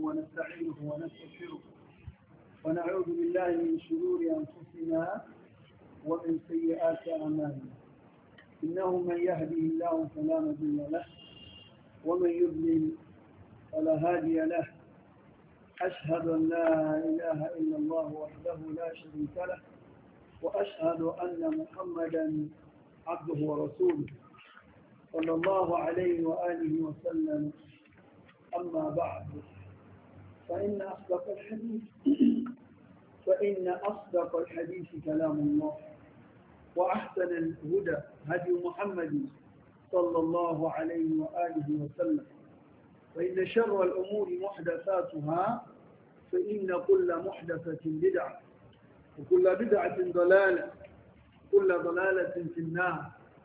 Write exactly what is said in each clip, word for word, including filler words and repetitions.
ونستعينه ونستغفره ونعوذ بالله من شرور أنفسنا ومن سيئات أعمالنا. إنه من يهده الله فلا مضل له ومن يضلل فلا هادي له. أشهد أن لا إله إلا الله وحده لا شريك له وأشهد أن محمدا عبده ورسوله صلى الله عليه وآله وسلم. أما بعد فإن أصدق الحديث فإن أصدق الحديث كلام الله وأحسن الهدى هدي محمد صلى الله عليه وآله وسلم. فإن شر الأمور محدثاتها فإن كل محدثة بدعة وكل بدعة ضلالة كل ضلالة في النار.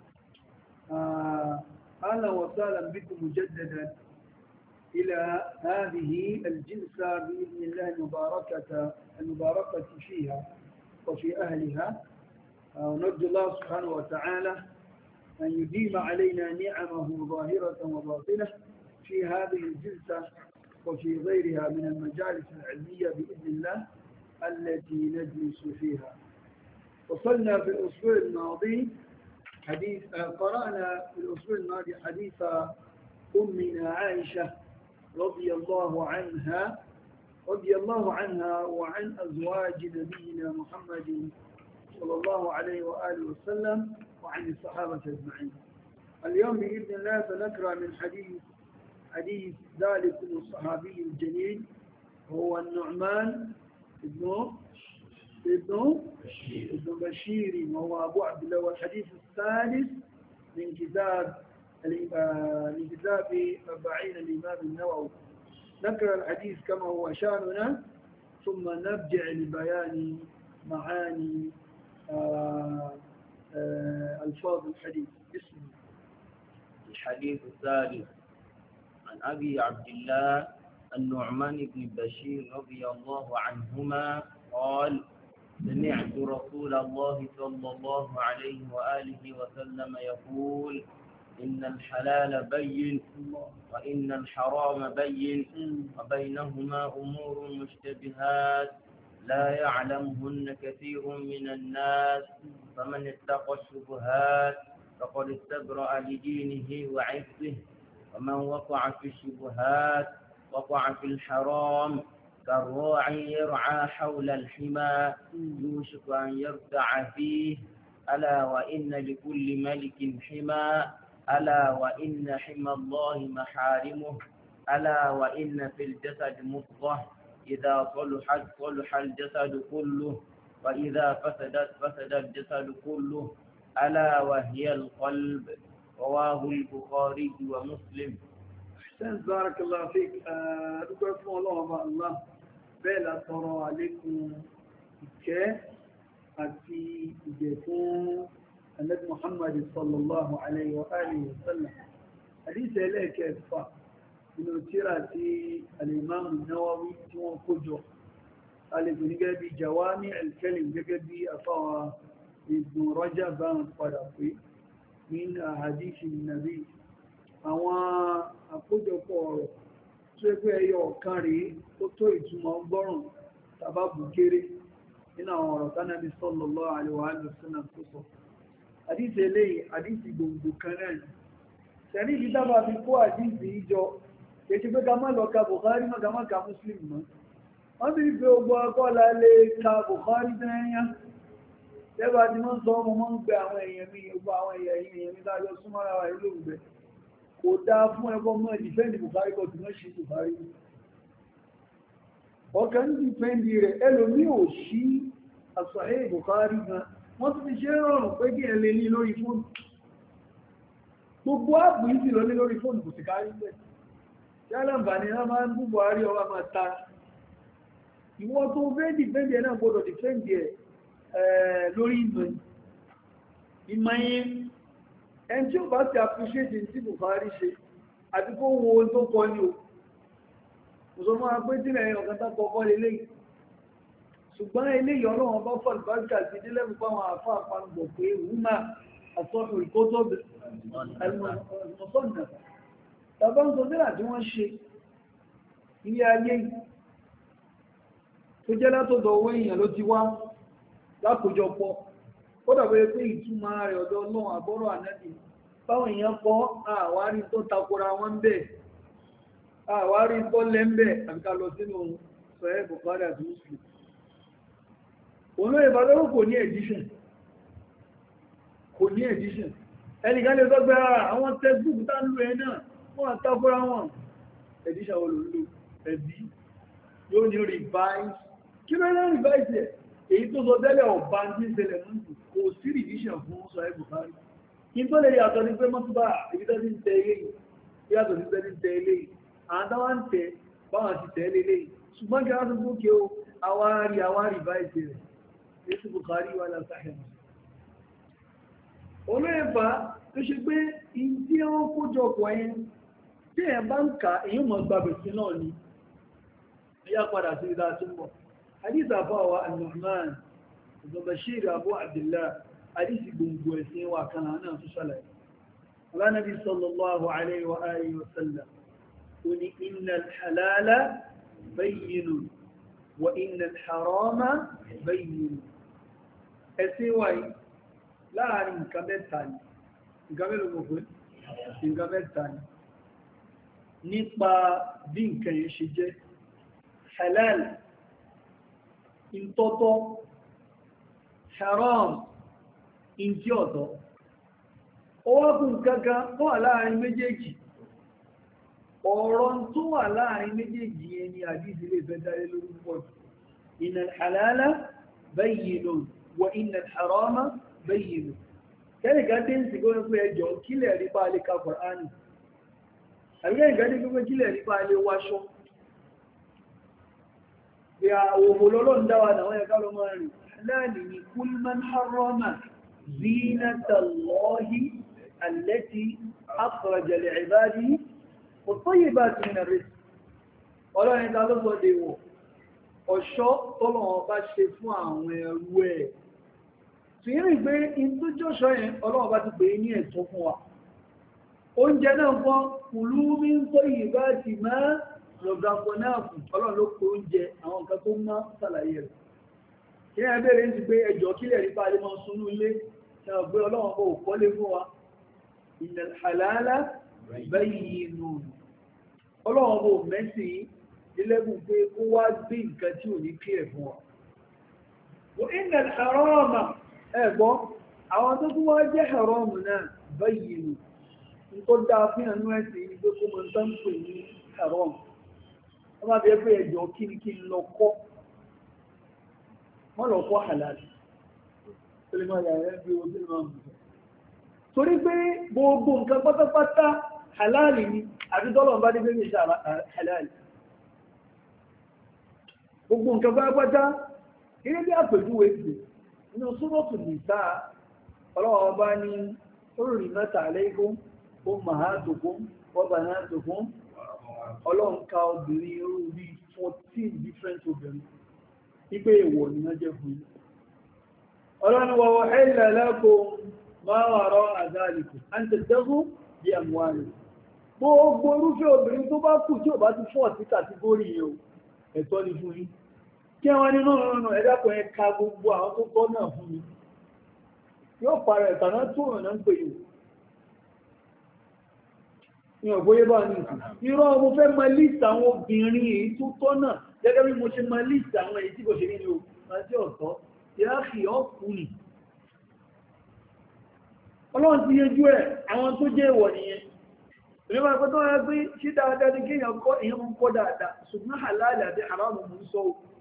أهلا وسهلا بكم مجددا إلى هذه الجلسة بإذن الله المباركة المباركة فيها وفي أهلها. ونرجو الله سبحانه وتعالى أن يديم علينا نعمه ظاهرة وباطنة في هذه الجلسة وفي غيرها من المجالس العلمية بإذن الله التي نجلس فيها. وصلنا في الأسبوع الماضي حديث قرأنا في الأسبوع الماضي حديث أمنا عائشة رضي الله عنها رضي الله عنها وعن أزواج نبينا محمد صلى الله عليه وآله وسلم وعن الصحابة أجمعين. اليوم بإذن الله سنقرأ من حديث حديث ذلك الصحابي الجليل هو النعمان ابن ابن ابن بشير وهو أبو عبد الله. والحديث الثالث من كتاب من كتاب أربعين الإمام النووي. نقرأ الحديث كما هو شأننا ثم نرجع لبيان معاني ألفاظ الحديث. بسم الله. الحديث الثالث عن أبي عبد الله النعمان بن بشير رضي الله عنهما قال: سمعت رسول الله صلى الله عليه وآله وسلم يقول: إن الحلال بين وإن الحرام بين وبينهما أمور مشتبهات لا يعلمهن كثير من الناس فمن اتقى الشبهات فقد استبرأ لدينه وعرضه ومن وقع في الشبهات وقع في الحرام كالراعي يرعى حول الحمى يوشك أن يرتع فيه. ألا وإن لكل ملك حمى ألا وإن حمى الله محارمه. ألا وإن في الجسد مضغة إذا صلحت صلح الجسد كله وإذا فسدت فسد الجسد كله ألا وهي القلب. رواه البخاري ومسلم. أحسن بارك الله فيك. أدعوكم الله الله بلا ترى عليكم كيف أتي يكون النبي محمد صلى الله عليه وآله وسلم. حديث إليك إدفاع من تيرة الإمام النووي تيوان كجو قال بنجابي جوامع الكلم بنجابي أفاوى ابن رجب قرأي من حديث النبي àwọn àkójọpọ̀ ọ̀rọ̀ tó ẹgbẹ́ ẹyọ ọ̀kan rí tó tó ìtumọ̀ ọgọ́rùn tàbá bùkéré nínú àwọn ọ̀rọ̀ tánàbí sallallahu alaihi wa sallam tó sọ. Àdíṣì eléyìí àdíṣì gbogbo kan náà ni. Tẹ̀lé ìdí dábàá fi kó àdíṣì ìjọ kèṣe pé ká má lọ ka Bukhari má ká má ka Muslim mọ́. Wọ́n bí pé ogbó ọkọ́lá lè ka Bukhari tẹ́yà. Tẹ́bà tí wọ́n sọ ọmọ mọ́ ń gbẹ àwọn èèyàn mi gbogbo àwọn èèyàn mi lájọ súnmọ́ra wa ìlú òǹgbẹ. Kò dáa fún ẹgbọ́ mọ́ ìdífẹ́ndì Bukhari kò tí wọ́n ṣe Bukhari. Ọkàn ní ìfẹ́ndì rẹ̀ ẹlòmí ò sí Sahih Bukhari gan. Wọ́n tún ti ṣe rọrùn pé kí ẹ lè ní lórí fóònù. Gbogbo ààbò yìí sì lọ ní lórí fóònù kò sì kárí bẹ́ẹ̀. Ṣálàmbà ni wọ́n máa ń bú Buhari ọwọ́ máa ta. Ìwọ́n tó fẹ́ dìfẹ́ndì ẹ̀ náà gbọ́dọ̀ dìfẹ́ndì ẹ̀ lórí ìmọ̀ ìmọ̀ yẹn. Ẹni tí ó bá ti appreciate tí Buhari ṣe àti kó wo ohun tó kọ ní o. Kò sọ fún wa pé tí ẹ̀yìn ọ̀kan tá kọ́kọ́ lélẹ́yìí. Ṣùgbọ́n eléyìí ọlọ́run bá fọ́ ìbáríkà sí délẹ́bù fáwọn àfá àpanubọ̀ pé wúmà àsọ́nù ìkótó ẹlùmọ̀sọ́nà. Tàbá ń sọ sílà tí wọ́n ṣe ilé ayé tó jẹ́ látọ̀dọ̀ owó èèyàn ló ti wá lákòjọpọ̀ ó dàbẹ̀ pé ìtumọ̀ rẹ̀ ọ̀dọ̀ Ọlọ́run àbọ́rọ̀ ànábì báwọn èèyàn kọ́ àwárí tó takora wọn ń bẹ̀ àwárí tó lẹ́ ń bẹ̀ àbíká lọ sínú sọ̀rẹ́ Bukhari àti Muslim òun ìbádọ́rọ̀ kò ní edition kò ní edition ẹnìkan lè sọ́gbẹ́ àwọn textbook tá ń lò ẹ náà wọ́n àtàkùrá wọn edition olùlò ẹbí yóò ní revise kí ló ní revise ẹ̀ èyí tó sọ tẹ́lẹ̀ ọ̀bá ní ìṣẹ̀lẹ̀ mọ́tò kò sí revision fún sọ ẹ́ Bukhari kí n tó lè yàtọ̀ ní pé mọ́tòbá ibi tó ti ń tẹ eléyìí yàtọ̀ sí tẹ́lẹ̀ ń tẹ eléyìí àwọn táwọn ń tẹ báwọn ti tẹ́ eléyìí ṣùgbọ́n kí wọ́n tó gbókè o àwárí àwárí revise rẹ̀ èsì Bukhari wà lásàhẹ̀ olóyèfà tó ṣe pé ìdí ẹwọ́n kójọpọ̀ ẹyẹn tí ẹ̀ bá ń ka èyí mọ̀ gbàbẹ̀ sí náà ni ẹ̀yà padà sí ìdá tó mọ̀ hadith àfáwà An-Nu'man ibn Bashir Abu Abdillah hadith gbogbo ẹ̀sìn wà kan náà tó ṣàlàyé alánàbí sallallahu alaihi wa alihi wa sallam ó ní innal halala bayyinun wa innal harama bayyinun ẹ̀sìn wáyé láàrin nǹkan mẹ́ta ni nǹkan mẹ́lò gbogbo nǹkan mẹ́ta ni nípa bí nǹkan yẹn ṣe jẹ́ halal ìtọ́tọ́ haram ìjí ọ̀tọ̀ ó wá fún nǹkankan tó wà láàrin méjèèjì ọ̀rọ̀ tó wà láàrin méjèèjì yẹn ni àdíjì lè fẹ́ dáre lórí pọ̀ innal halala bayyinun wa innal harama bayyinun kẹ́nìkan dé ń sì gbọ́nà pé ẹjọ́ kílẹ̀ rí bá lè ka Kùránì àríkẹ́ ìgbẹ́dẹ́ gbogbo kílẹ̀ rí bá lè wáṣọ́ bí a òhò lọ́lọ́ ń dáwà náà ẹ̀ká lọ máa rìn láàrin ní kul man harrama zinatallahi allati akhraja li'ibadihi wat-tayyibati mina rizq ọlọ́rin ta ló sọ dèwọ̀ ọ̀ṣọ́ tọ́lọ́wọ́ bá ṣe fún àwọn ẹrú ẹ̀ tìyìn pé in tó jọ́ṣọ́ yẹn ọlọ́wọ́ bá ti pè ní ẹ̀tọ́ fún wa oúnjẹ náà fọ́ kùlú mi ń tó yìí bá ti máa lọ́gbàgbọ́ náà fún ọlọ́run ló kó oúnjẹ àwọn nǹkan tó má sàlàyé rẹ̀ kí ẹ bẹ̀rẹ̀ ti pé ẹjọ́ kílẹ̀ rí parí mọ́ súnú ilé náà pé ọlọ́run kò kọ́lé fún wa innal halala bayyinun ọlọ́run kò mẹ́sì ilẹ́gùn pé ó wá gbé nǹkan tí ò ní kílẹ̀ fún wa wa innal harama ẹ̀gbọ́ àwọn tó tún wá jẹ́ haramu náà bayyinun tó dáa fún ẹnu ẹ̀sìn ní pé kó mọ̀ ń tán pè ní haram wọ́n máa bẹ̀ẹ́ pé ẹjọ́ kí ní kí n lọ kọ́ wọ́n lọ kọ́ halal tó lè máa yà rẹ̀ bí o sí máa mú torí pé gbogbo nǹkan pátápátá halal ni àti tọ́lọ̀ bá dé pé ní ṣe halal gbogbo nǹkan pátápátá ilé bí àpèjúwe sí inú Suratul Nisa ọlọ́wọ́ bá ní hurrimat alaykum ummahatukum wa banatukum ọlọ́run ká obìnrin irú bí fourteen different obìnrin ipé èèwọ̀ ni wọ́n jẹ́ fún yín ọlọ́run wa uhilla lakum ma wara'a dhalikum an tabtaghu bi amwalikum gbogbo orúfẹ́ obìnrin tó bá kù tí ò bá ti fọ́ sí kàtígórì yẹn o ẹ̀tọ́ ni fún yín kí wọ́n ní náà nínú ẹ̀dàpọ̀ ẹ̀ ka gbogbo àwọn tó tọ́ náà fún mi yóò para ẹ̀tàná tó rìn náà ń pè yìí ní ọ̀gbóyé bá ní ìsìn irọ́ mo fẹ́ mọ list àwọn obìnrin èyí tó tọ́ náà gẹ́gẹ́ bí mo ṣe mọ list àwọn èyí tí kò ṣe nínú àti ọ̀tọ̀ ìrákì ọkùnrin ọlọ́run ti yẹjú ẹ̀ àwọn tó jẹ́ ìwọ̀ nìyẹn ìrìnbà pẹ́ tó rẹ̀ pé ṣí dáadáa ní kéèyàn kọ́ èyàn mú kọ́ dáadáa ṣùgbọ́n halal àti haram mú sọ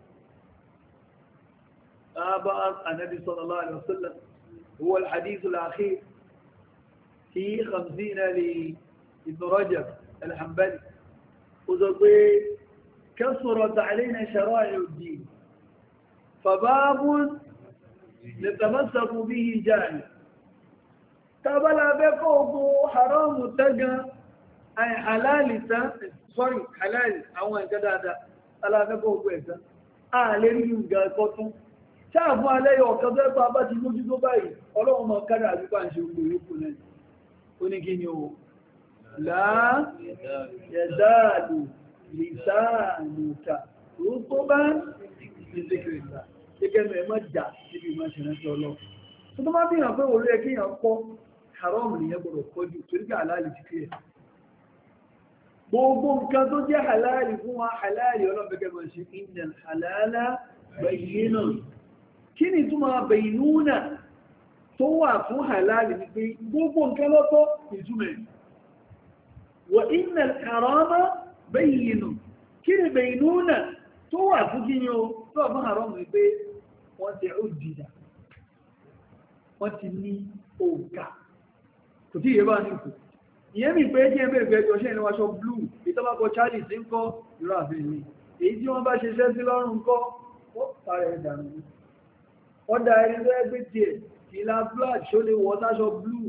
bá Ànábì sallallahu alaihi wasallam huwa al-hadith al-akhir fi khamsina li Ibn Rajab al-Hanbali ó sọ pé kasurat alayna shara'i'u ad-din fababun natamassaku bihi jahil tabala bẹ́ kọ́ ogun haramu tẹ́gan ay halali tán sorry halali àwọn nǹkan dáadáa aláfẹ́kọ́ ogun ẹ̀sán a lè rí ìgbà ẹ̀kọ́ tún ṣáàfún alẹ́yọ ọ̀kan tó ẹ́pàá bá ti lójú tó báyìí ọlọ́run mọ̀ kárí àbíkà ń ṣe ogun ìrúkù náà ó ní kí ni o láà yẹ̀dáàlù lisanuka rutuban min dhikrillah gẹ́gẹ́ bí ẹ má jà níbi ìmọ̀ ìṣẹ̀lẹ̀ ọlọ́run tó tó máa bí hàn pé orí ẹkẹ́ yàn kọ́ haram nìyẹn gbọ́dọ̀ kọjú torí pé halal ti kílẹ̀ gbogbo nǹkan tó jẹ́ halal fún wa halal ọlọ́bẹ̀gẹ́ máa ṣe innal halala bayyinun kí ni túnmọ̀ bayyinuna tó wà fún halal ní pé gbogbo nǹkan lọ́tọ̀ ìtumẹ̀ wa innal harama bayyinun kí ni bayyinuna tó wà fún kí ni ó tó wà fún haram ní pé wọ́n ti ó dìdà wọ́n ti ní òǹkà kò tí ìyẹ́ bá ní ìkù ìyẹ́ mi pé jẹ́ ẹgbẹ́ ìgbẹ́jọ ṣe ìrìnwáṣọ blue ìtọ́bàkọ̀ charlie sí ń kọ́ ìrọ̀ àfihàn èyí tí wọ́n bá ṣe ṣẹ́ sí lọ́rùn kọ́ ó tààrẹ ìdànù ọ̀dà ẹni tó ẹgbẹ́ tiẹ̀ ìlà black ṣó lè wọ́ sáṣọ blue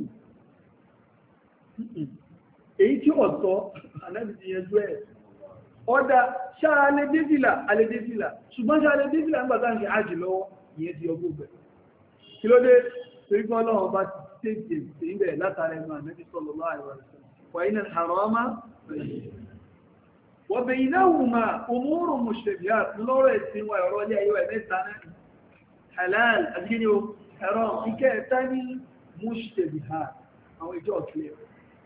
èyí tí ọ̀tọ̀ ànábì ti yẹjú ẹ̀ ọ̀dà ṣáà alẹ́dẹ́fìlà alẹ́dẹ́fìlà ṣùgbọ́n ṣáà alẹ́dẹ́fìlà ń gbàtà ń ṣe ájì lọ́wọ́ ìyẹn ti ọgbọ́ bẹ̀ kí ló dé torí fún ọlọ́run bá ti tètè sí ibẹ̀ látara ẹnu ànábì sallallahu alaihi wasallam wa inna al-harama wa baynahuma umurun mushtabihat lọ́rọ̀ ẹ̀sìn wa ọ̀rọ̀ ilé ayé wa mẹ́ta náà halal àti ní o haram ìkẹta ní mushtabihat àwọn ìjọ clear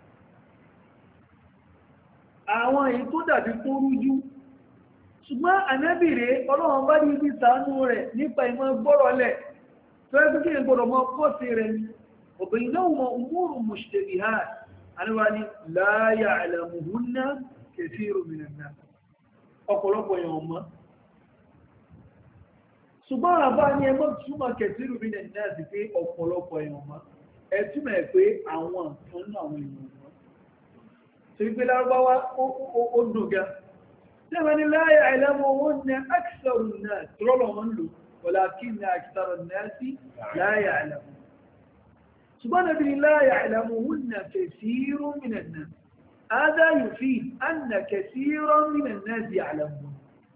àwọn èyí tó dàbí kó rújú ṣùgbọ́n ànábìrè ọlọ́run bá ní ibi ṣàánú rẹ̀ nípa ìmọ̀ gbọ́rọ̀lẹ̀ tó ẹgbẹ́ kí n gbọ́dọ̀ mọ́ pọ́sí rẹ̀ ní ọ̀bẹ̀yìn náà mọ̀ umurun mushtabihat àníwá ní la ya'lamuhunna kathirun minan nas ọ̀pọ̀lọpọ̀ èèyàn mọ́ ṣùgbọ́n àbá ní ẹgbẹ́ túmọ̀ kathirun minan nas pé ọ̀pọ̀lọpọ̀ èèyàn mọ́ ẹ túmọ̀ ẹ̀ pé àwọn kan náà àwọn èèyàn mọ́ torí pé lárúbáwá ó dùn gan lẹ́wọ̀n ni la ya'lamuhunna aktharun nas tọ́lọ̀ wọn lò walakinna aktharan nasi la ya'lamun ṣùgbọ́n nàbí ni la ya'lamuhunna kathirun minan nas hadha yufid anna kathiran minan nas ya'lamun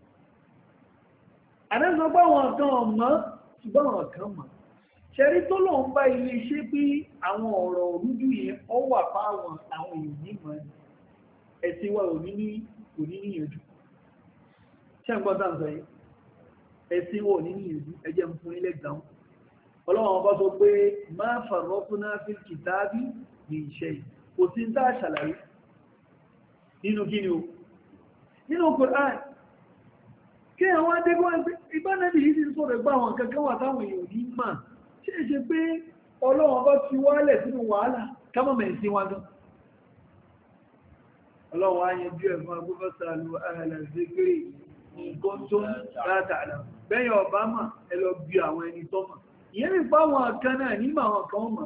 àdánsọ bá wọn kan ọmọ ṣùgbọ́n wọn kan mọ̀ ṣẹ́rí tó lọ ń bá ilé iṣẹ́ bí àwọn ọ̀rọ̀ òrújú yẹn ọ wà fáwọn àwọn èèyàn nímọ̀ ẹ̀sìn wa ò ní ní kò ní níyànjú ṣe ń gbọ́ dáa sọ yìí ẹ̀sìn wa ò ní níyànjú ẹjẹ́ ń fún ilé ìdáhùn ọlọ́run ọba sọ pé máa farratna fil kitabi min shay kò sí ń tá àṣàlàyé nínú kí ni o nínú Qur'an kí àwọn adégbọ́n ìbánẹ́bì yìí ti sọ̀rọ̀ gbá àwọn kankan wà táwọn èèyàn ní mà ṣe é ṣe pé ọlọ́run ọba fi wálẹ̀ sínú wàhálà kámọ̀mẹ̀ sí wá gan ọlọ́run á yanjú ẹ̀ fún agbófẹ́sà lu ahla zikri nǹkan tó ń látàlá bẹ́yìn ọba mà ẹ lọ bí àwọn ẹni tó mà ìyẹn ní pa àwọn kan náà nígbà àwọn kan mọ̀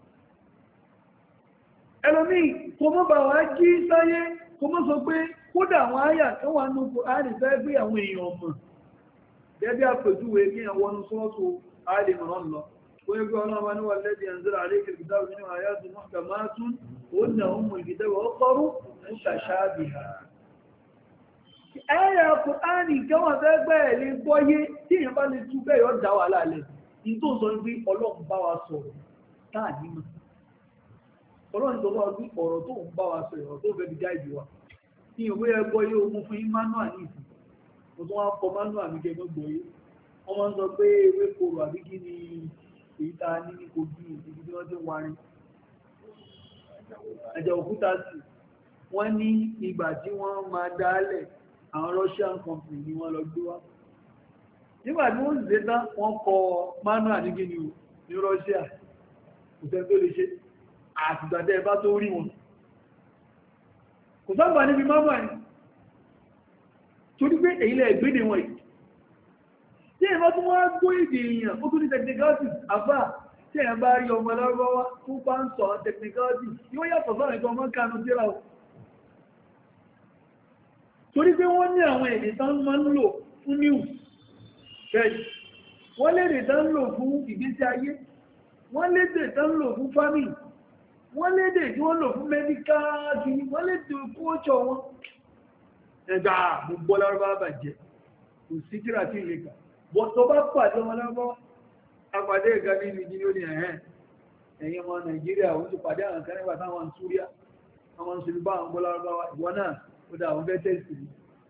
ẹlòmíì kò mọ́ bá wá jí sáyé kò mọ́ sọ pé kódà àwọn àyà kan wà nínú Kùránì fẹ́ gbé àwọn èèyàn mọ̀ gẹ́gẹ́ àpèjúwe kí àwọn ọ̀nà sọ́ọ̀tù àlè mọ̀rán lọ wọ́n gbé ọlọ́wọ́ ní wọ́n lẹ́dí ẹ̀nzẹ́rẹ̀ àlékè ìgbìdáwò nínú àyàtù muhkamatun ó nà ọmọ ìgbìdáwò ọkọ̀rú mutashabiha. ẹ̀yà Kùránì kẹwọ́n fẹ́ gbẹ́ ẹ̀ lè gbọ́yé tí èèyàn bá lè tú bẹ́ẹ̀ yọ dá wà lálẹ́ ní tó sọ pé Ọlọ́run bá wa sọ̀rọ̀ táà nímọ̀ Ọlọ́run tó bá wa gbé ọ̀rọ̀ tó ń bá wa sọ̀rọ̀ tó fẹ́ fi gáìdì wa ní ìwé ẹgbọ́ yóò mú fún emmanuel ní ìsìn mo tún wá kọ emmanuel ní kẹgbẹ́ gbọ́yé wọ́n máa ń sọ pé ewé kòrò àbí kí ni èyí tá a ní ní kogi ibi tí wọ́n ti ń warin ẹ̀jẹ̀ òkúta sí wọ́n ní ìgbà tí wọ́n máa dálẹ̀ àwọn Russian company ni wọ́n lọ gbé wá nígbà tí wọ́n sì dé tán wọ́n kọ emmanuel ní kíni o ní Russia kò sẹ́ni tó lè ṣe àtìgbàdẹ́ ẹ bá tó rí wọn kò sábà níbi máma ẹ̀ torí pé èyí lẹ́ ìgbéde wọn yìí tí ẹ̀mọ́ tó wá gbọ́ èdè èèyàn ó tún ní technicalities àbá tí ẹ̀yàn bá rí ọmọ lárúbáwá tó bá ń sọ technicalities yóò yàtọ̀ sọ́rọ̀ ìtọ́ ọmọ kanu síra o torí pé wọ́n ní àwọn èdè tán máa ń lò fún news bẹ́ẹ̀ wọ́n lédè tán ń lò fún ìgbésí ayé wọ́n lédè tán ń lò fún family wọ́n lédè tí wọ́n lò fún mẹ́díkáàkì wọ́n lédè kóòtsọ̀ wọn ẹgbà gbogbo lárúbá bàjẹ́ kò sí kíra tí ilé kà bọ́tọ̀ bá pàdé ọmọ lárúbá apàdé ìgbà nínú ìdí lórí ẹ̀hẹ́n ẹ̀yìn ọmọ Nàìjíríà ó ti pàdé àwọn kan nígbà táwọn ń Súríà àwọn ń sùlùbá àwọn gbọ́ lárúbá ìwọ náà ó dá àwọn fẹ́ tẹ́sì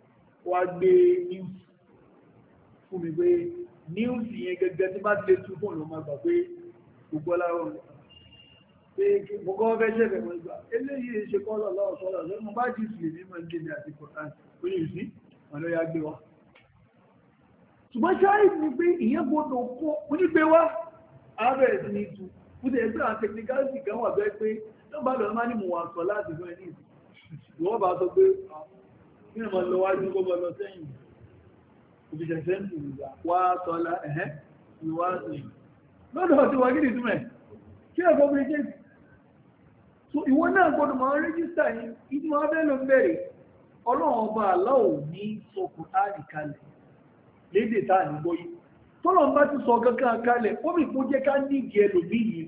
wá gbé news fún mi pé news yẹn gẹ́gẹ́ tí bá ti lè tún fóònù ọmọ àgbà pé gbogbo ọlárọ̀ pé mo kọ́ fẹ́ ṣẹ̀fẹ̀ mọ́ ìgbà eléyìí ṣe kọ́ lọ́wọ́ sọ́lọ́ lọ́nà bá jù sí ní mọ́ ìgbé àti kọ̀tán ó ní ìsí wọn ló yá gbé wa ṣùgbọ́n ṣáà ní pé ìyẹn gbọ́dọ̀ kó onígbé wa ààrẹ sí ní tu ó ti ẹgbẹ́ àwọn technicality kan wà bẹ́ẹ̀ pé tó bá lọ́ọ́ má ní mo wà sọ láti fún ẹni ìwọ́n bá sọ pé kí ni mo lọ wájú kó bọ́ lọ sẹ́yìn òbíṣẹ́ sẹ́ńtì ìgbà wá sọlá ẹ̀hẹ́ ìwá sí lọ́dọ̀ tí wọ́n gídì túnmẹ̀ kí ẹ̀kọ́ bí jẹ́ so ìwọ náà gbọ́dọ̀ máa rẹ́jísítà yìí ìdí wọn bẹ́ẹ̀ ló ń bẹ̀rẹ̀ ọlọ́run ọba aláwọ̀ ní sọkùn áàdì kalẹ̀ lédè tá à ní gbóyí tọ́lọ́run bá ti sọ kankan kalẹ̀ ó mì kó jẹ́ ká nídìí ẹlòmí yìí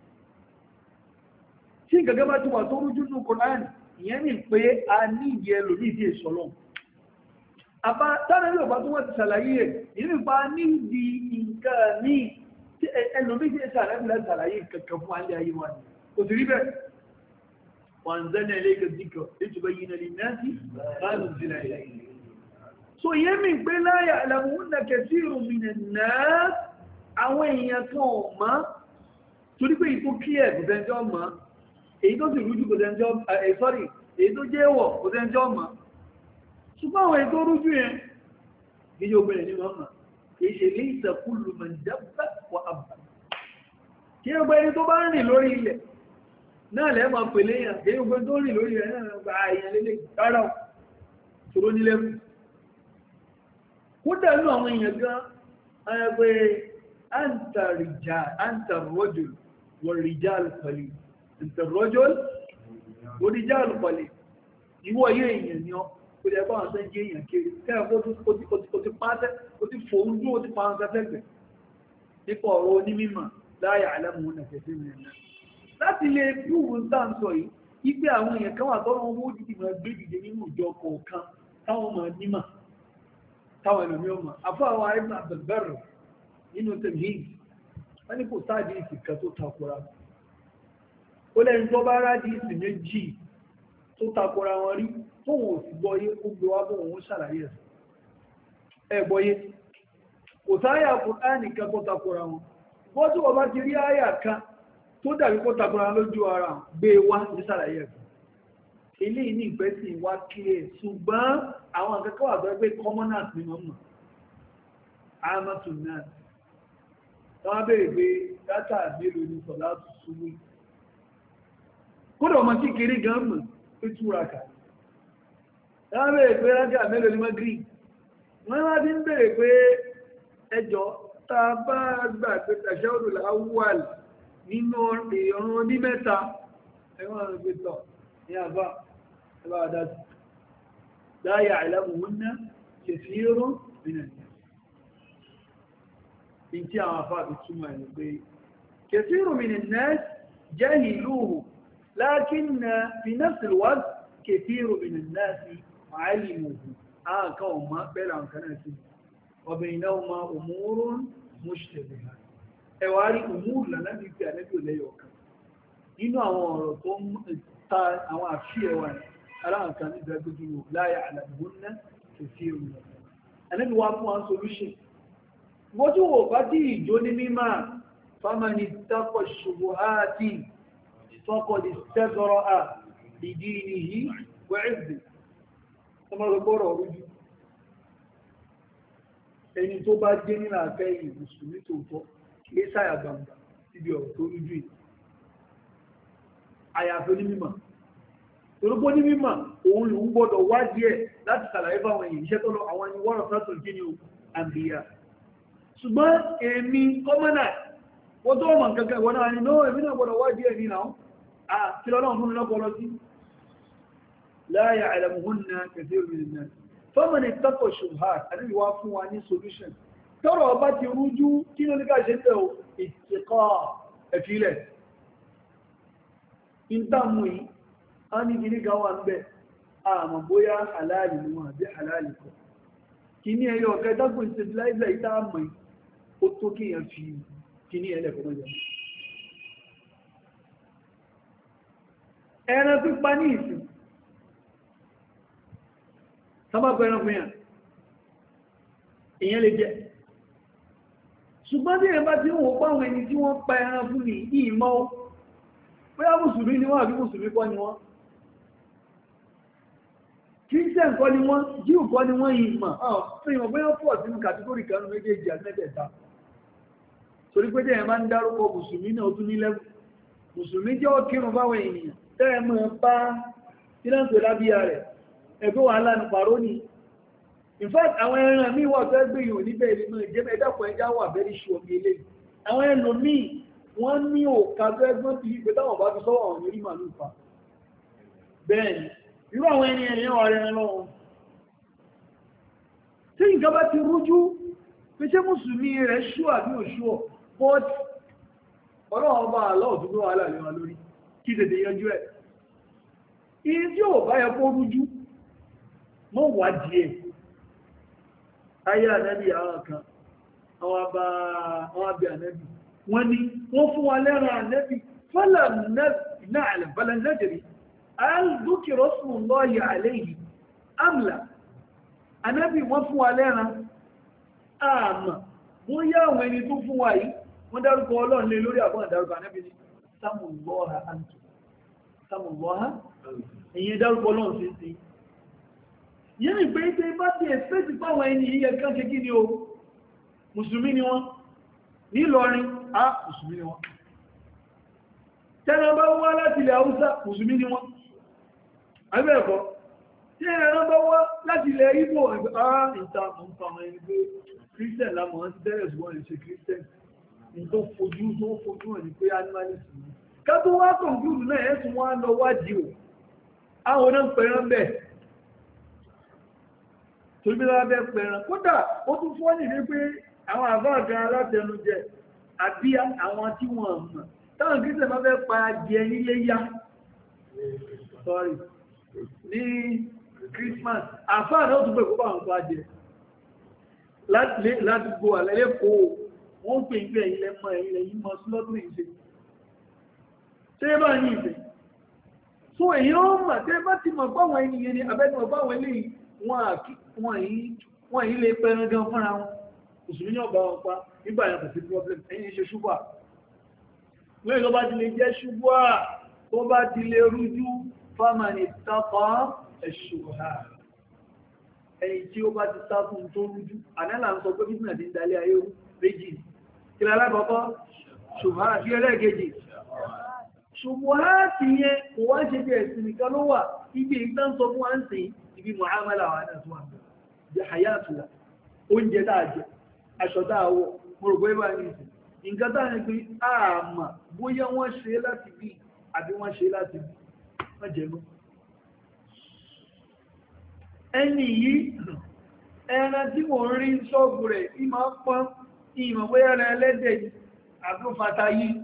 tí gẹ́gẹ́ bá ti wà tó rújú ní Kùránì ìyẹn ní pé a nídìí ẹlòmí ìdí ìsọlọ́run àbá tánàlì ọba tó wọ́n ti ṣàlàyé ẹ̀ nínú ipa nídìí nǹkan ní ẹlòmí tí ẹ̀ṣà rẹ̀ láti ṣàlàyé kankan fún alẹ́ ayé wa ni kò sí rí bẹ́ẹ̀ wọ́n ń zẹ́nà ilé ìgbẹ̀dìkọ̀ ètò bẹ́yìn náà ní náàtì láàrín ìsìnlẹ̀ ilẹ̀ so ìyẹn mi pé láyà àlàmúnà kẹsí ìrùmìnà náà àwọn èèyàn kan ò mọ̀ torí pé ìtò kí ẹ̀ kò tẹ́jọ́ mọ̀ èyí tó sì rújú kò tẹ́jọ́ ẹ̀ sọ́rí èyí tó jẹ́ wọ̀ kò tẹ́jọ́ mọ̀ ṣùgbọ́n àwọn ètò orújú yẹn ìjọ obìnrin ní wọ́n mọ̀ kìí ṣe lè ìsẹ̀kúlù mọ̀jábá wà àbà kí ó gbé ẹni tó bá rìn lórí ilẹ̀ náà lẹ́mọ̀ pèlé yàn kí ó gbé tó rìn lórí ilẹ̀ náà gba àyàn lélẹ̀ rárá ṣòro nílẹ̀ fún kódà ní àwọn èèyàn gan ẹgbẹ́ àǹtàrìjà àǹtàrọ́jò wọ̀rìjà alùpàlì àǹtàrọ́jò wọ̀rìjà alùpàlì ìwọ̀ yé èèyàn ni ọ́ ó lè bá àwọn sẹ́ńjì èèyàn kiri kẹ́ẹ̀kọ́ ó ti pàtẹ́ ó ti fòun dúró ó ti pa àwọn kẹfẹ́gbẹ̀ nípa ọ̀rọ̀ onímímọ̀ láyà alámù náà kẹfẹ́ mi náà láti lè púùbù ń tàn sọ yìí wípé àwọn èèyàn kan wà tọ́rọ owó dìdì máa gbé dìde nínú ìjọ kọ̀ọ̀kan táwọn máa nímọ̀ táwọn ẹlòmí ọmọ àfọ àwọn àìsàn àbẹ̀bẹ̀rẹ̀ nínú tẹ̀lẹ́yìn wọ́n ní kò sáàdì ìsìnkà tó takora ó lẹ́yìn tó bá rádì ìsìn méjì tó takora wọn rí tó wọ́n sì gbọ́yé ó gbé wá bọ́ wọn ṣàlàyé ẹ̀ gbọ́yé kò sáyà Kùránì kan kó takora wọn bọ́ tí wọ́n bá ti rí àyà kan tó dàbí kó takora lójú ara gbé wá ní ṣàlàyé ẹ̀ ilé ní ìfẹ́ sí wá kílẹ̀ ṣùgbọ́n àwọn akẹ́kọ̀ọ́ àgbẹ̀ pé commoners ni wọ́n mọ̀ amatu náà wọ́n bèèrè pé dátà mélòó ní sọ̀lá ṣubú kódà ọmọ tí kéré gan mọ̀ pé túra kà wọ́n bèèrè pé rájà mélòó ní magri wọ́n wá bí ń bèèrè pé ẹjọ́ tá a bá gbà pé tashahhud al-awwal nínú ìrun ní mẹ́ta ẹ̀wọ̀n àgbẹ̀tọ̀ ní àbá ẹbá adájú la ya'lamuhunna kathirun minan nas in tí àwọn afá bí túnmọ̀ ẹni pé kathirun minan nas jahiluhu lakinna fi nafsi al-waqt kathirun minan nas 'alimuhu àwọn kan ọmọ bẹ́ẹ̀rẹ̀ àwọn kan náà sí wa baynahuma umurun mushtabihat ẹwà rí umur lànàbí pé ànẹ́bí ò lẹ́yọ̀ kan nínú àwọn ọ̀rọ̀ tó ta àwọn àfíẹ̀ wà ní aláǹkan ní ìdágbójú láyà àlàbùnà tó fi òun ànẹ́bí wá fún one solution wọ́n tí wọ́n bá tí ìjó ní mímá fámánì tápọ̀ ṣubuhati fọ́kọ̀dì tẹ́sọ̀rọ̀ à ìdí ìhí wẹ́ẹ̀dì ọmọdébọ́rọ̀ orújú ẹni tó bá jẹ́ nínú àfẹ́ ìmùsùlùmí tòótọ́ kìí sáyà gbangba síbi ọ̀rọ̀ tó rújú yìí àyàfẹ́ ní mímọ̀ torúgbó ní mímọ̀ òun lòun gbọ́dọ̀ wádìí ẹ̀ láti ṣàlàyé fáwọn èèyàn iṣẹ́ tó lọ àwọn ẹni wọ́n rọ̀ sátọ̀ kí ni o àbíyá ṣùgbọ́n èmi kọ́mọ́nà wọ́n tó mọ̀ kankan ìwọ̀n náà ni náà èmi náà gbọ́dọ̀ wádìí ẹ̀ ní náà àti lọ́nà fún mi lọ́pọ̀lọ́ sí la ya'lamuhunna kathirun minan nas faman ittaqa shubuhat àdébí wá fún wa ní solution tọ́rọ̀ ọba ti rújú kí ló ní ká ṣe tẹ́ o ìtìkọ́ ẹ̀fílẹ̀ ìntàmù yìí a ní kìí gáwà ń bẹ́ àmà bóyá halali ni wọ́n àbí halali kọ́ kí ní ẹyọ ọ̀kẹ́ dákùn stabilizer ìta àmà ó tó kí yẹn fi kí ní ẹlẹ́kọ̀ọ́ mọ́jọ ẹran pípa ní ìsìn sábàpọ̀ ẹran fún yàn èèyàn lè jẹ ṣùgbọ́n tí èèyàn bá ti ń wò páwọn ẹni tí wọ́n pa ẹran fún ní ìmọ̀ pé á mùsùlùmí ni wọ́n àbí mùsùlùmí kọ́ ni wọ́n Christian kọ́ ni wọ́n Jíù kọ́ ni wọ́n yìí mọ̀ fún ìmọ̀ bóyá pọ̀ sínú kàtígórì kan méjèèjì àtẹ́tẹ̀ta torí pé tẹ́yẹ̀ máa ń dárúkọ mùsùlùmí náà tún ní lẹ́bù mùsùlùmí jẹ́ ọkírun báwọn ènìyàn tẹ́yẹ̀ mọ́ bá tíláńtò lábíyà rẹ̀ ẹgbẹ́ wàhálà ní pàró ní in fact àwọn ẹran míì wà tó ẹgbẹ́ yìí ò níbẹ̀ ilé náà ìjẹ́mẹ̀ ẹ̀dàpọ̀ ẹja wà very sure bí ilé àwọn ẹlòmíì wọ́n ní òkà tó ẹgbọ́n ti pé táwọn bá fi sọ́wọ́ àwọn orí màlúù fa bẹ́ẹ̀ ni irú àwọn ẹni ẹni ọ̀rẹ́ lọ́wọ́ tí nǹkan bá ti rújú pé ṣé mùsùlùmí rẹ̀ ṣú àbí òṣù ọ̀ but ọlọ́wọ́ bá aláwọ̀ tó gbé wàhálà lé wa lórí kí tètè yanjú ẹ̀ iye tí ò bá yẹ kó rújú mọ́ wà díẹ̀ ayé ànábì àwọn kan àwọn abá àwọn abẹ́ ànábì wọ́n ní wọ́n fún wa lẹ́ran ànábì fọ́lá náà fọ́lá nájẹ̀rí alùdókè rọ́sùn lọ́yà àléyìí amla ànábì wọ́n fún wa lẹ́ran àmà wọ́n yá àwọn ẹni tó fún wa yìí wọ́n dárúkọ ọlọ́run lé lórí àbọ̀n dárúkọ ànábì ní sámùlọ́ha àǹtù sámùlọ́ha èyí dárúkọ ọlọ́run sí sí yẹn ni pé tí bá ti ẹ̀fẹ́sì fáwọn ẹni yíyẹ kan ṣe kí ni o mùsùlùmí ni wọ́n nílọrin á mùsùlùmí ni wọ́n tẹ́nà bá wá láti ilẹ̀ haúsá mùsùlùmí ni wọ́n abẹ́ẹ̀kọ́ tí ẹ̀rọ bá wá láti ilẹ̀ Ìgbò ara ìta mọ̀ǹfàmọ̀ ẹni pé christian lámọ̀ wọ́n ti bẹ̀rẹ̀ sí wọ́n lè ṣe christian ní tó fojú tó fojú ẹ̀ ní pé animalist ni ká tó wá conclude náà ẹ̀sùn wọn lọ wádìí o àwọn náà pẹ̀rán bẹ́ẹ̀ torí bí wọ́n bẹ́ pẹ̀rán kódà ó tún fọ́ nìdí pé àwọn àbáàgá alátẹnujẹ àbí àwọn tí wọ́n mọ̀ táwọn christian bá fẹ́ pa adìẹ nílé yá sorry ní Christmas àfáà náà tún pè kó bá wọn pa adìẹ ládùúgbò àlẹ́lẹ́kọ̀ọ́ wọ́n pè ń gbé ẹ̀yìn lẹ́mọ ẹ̀yìn lẹ́yìn mọ́ sí lọ́dún ìṣe tẹ́ bá ní ìfẹ́ so èyí ó mà tẹ́ bá ti mọ̀ pàwọn ènìyàn ni abẹ́ni mọ̀ pàwọn eléyìí wọ́n yìí lè pẹran gan fúnra wọn òṣùlú ní ọba wọn pa nígbà yẹn kò sí problem ẹ̀yìn ṣe ṣubú à lóyìn ló bá ti lè jẹ́ ṣubú à tó bá ti lè rújú fámánì tápá ẹ̀ṣùhà ẹ̀yìn tí ó bá ti sá fún tó rújú ànálà ń sọ pé bí náà ti ń dalẹ̀ ayé méjì kí lára kọ́kọ́ ṣùgbọ́n àti ẹlẹ́ẹ̀kejì ṣùgbọ́n láti yẹn kò wá ṣe bí ẹ̀sìn nìkan ló wà ibi ìtàn sọ fún wa ń sìn ibi muhammadu wa náà tó wà jẹ́ hayatula oúnjẹ dáa jẹ aṣọ dáa wọ̀ mo rò bóyá bá ní ìsìn nǹkan dáa ní pé àmà bóyá wọ́n ṣe láti bí àbí wọ́n ṣe láti bí wọ́n jẹ mọ́ ẹni yìí ẹran tí mo rí ṣọ́ọ̀bù rẹ̀ ìmọ̀ pọ́n ìmọ̀ bóyá rẹ̀ ẹlẹ́dẹ̀ àbí fata yìí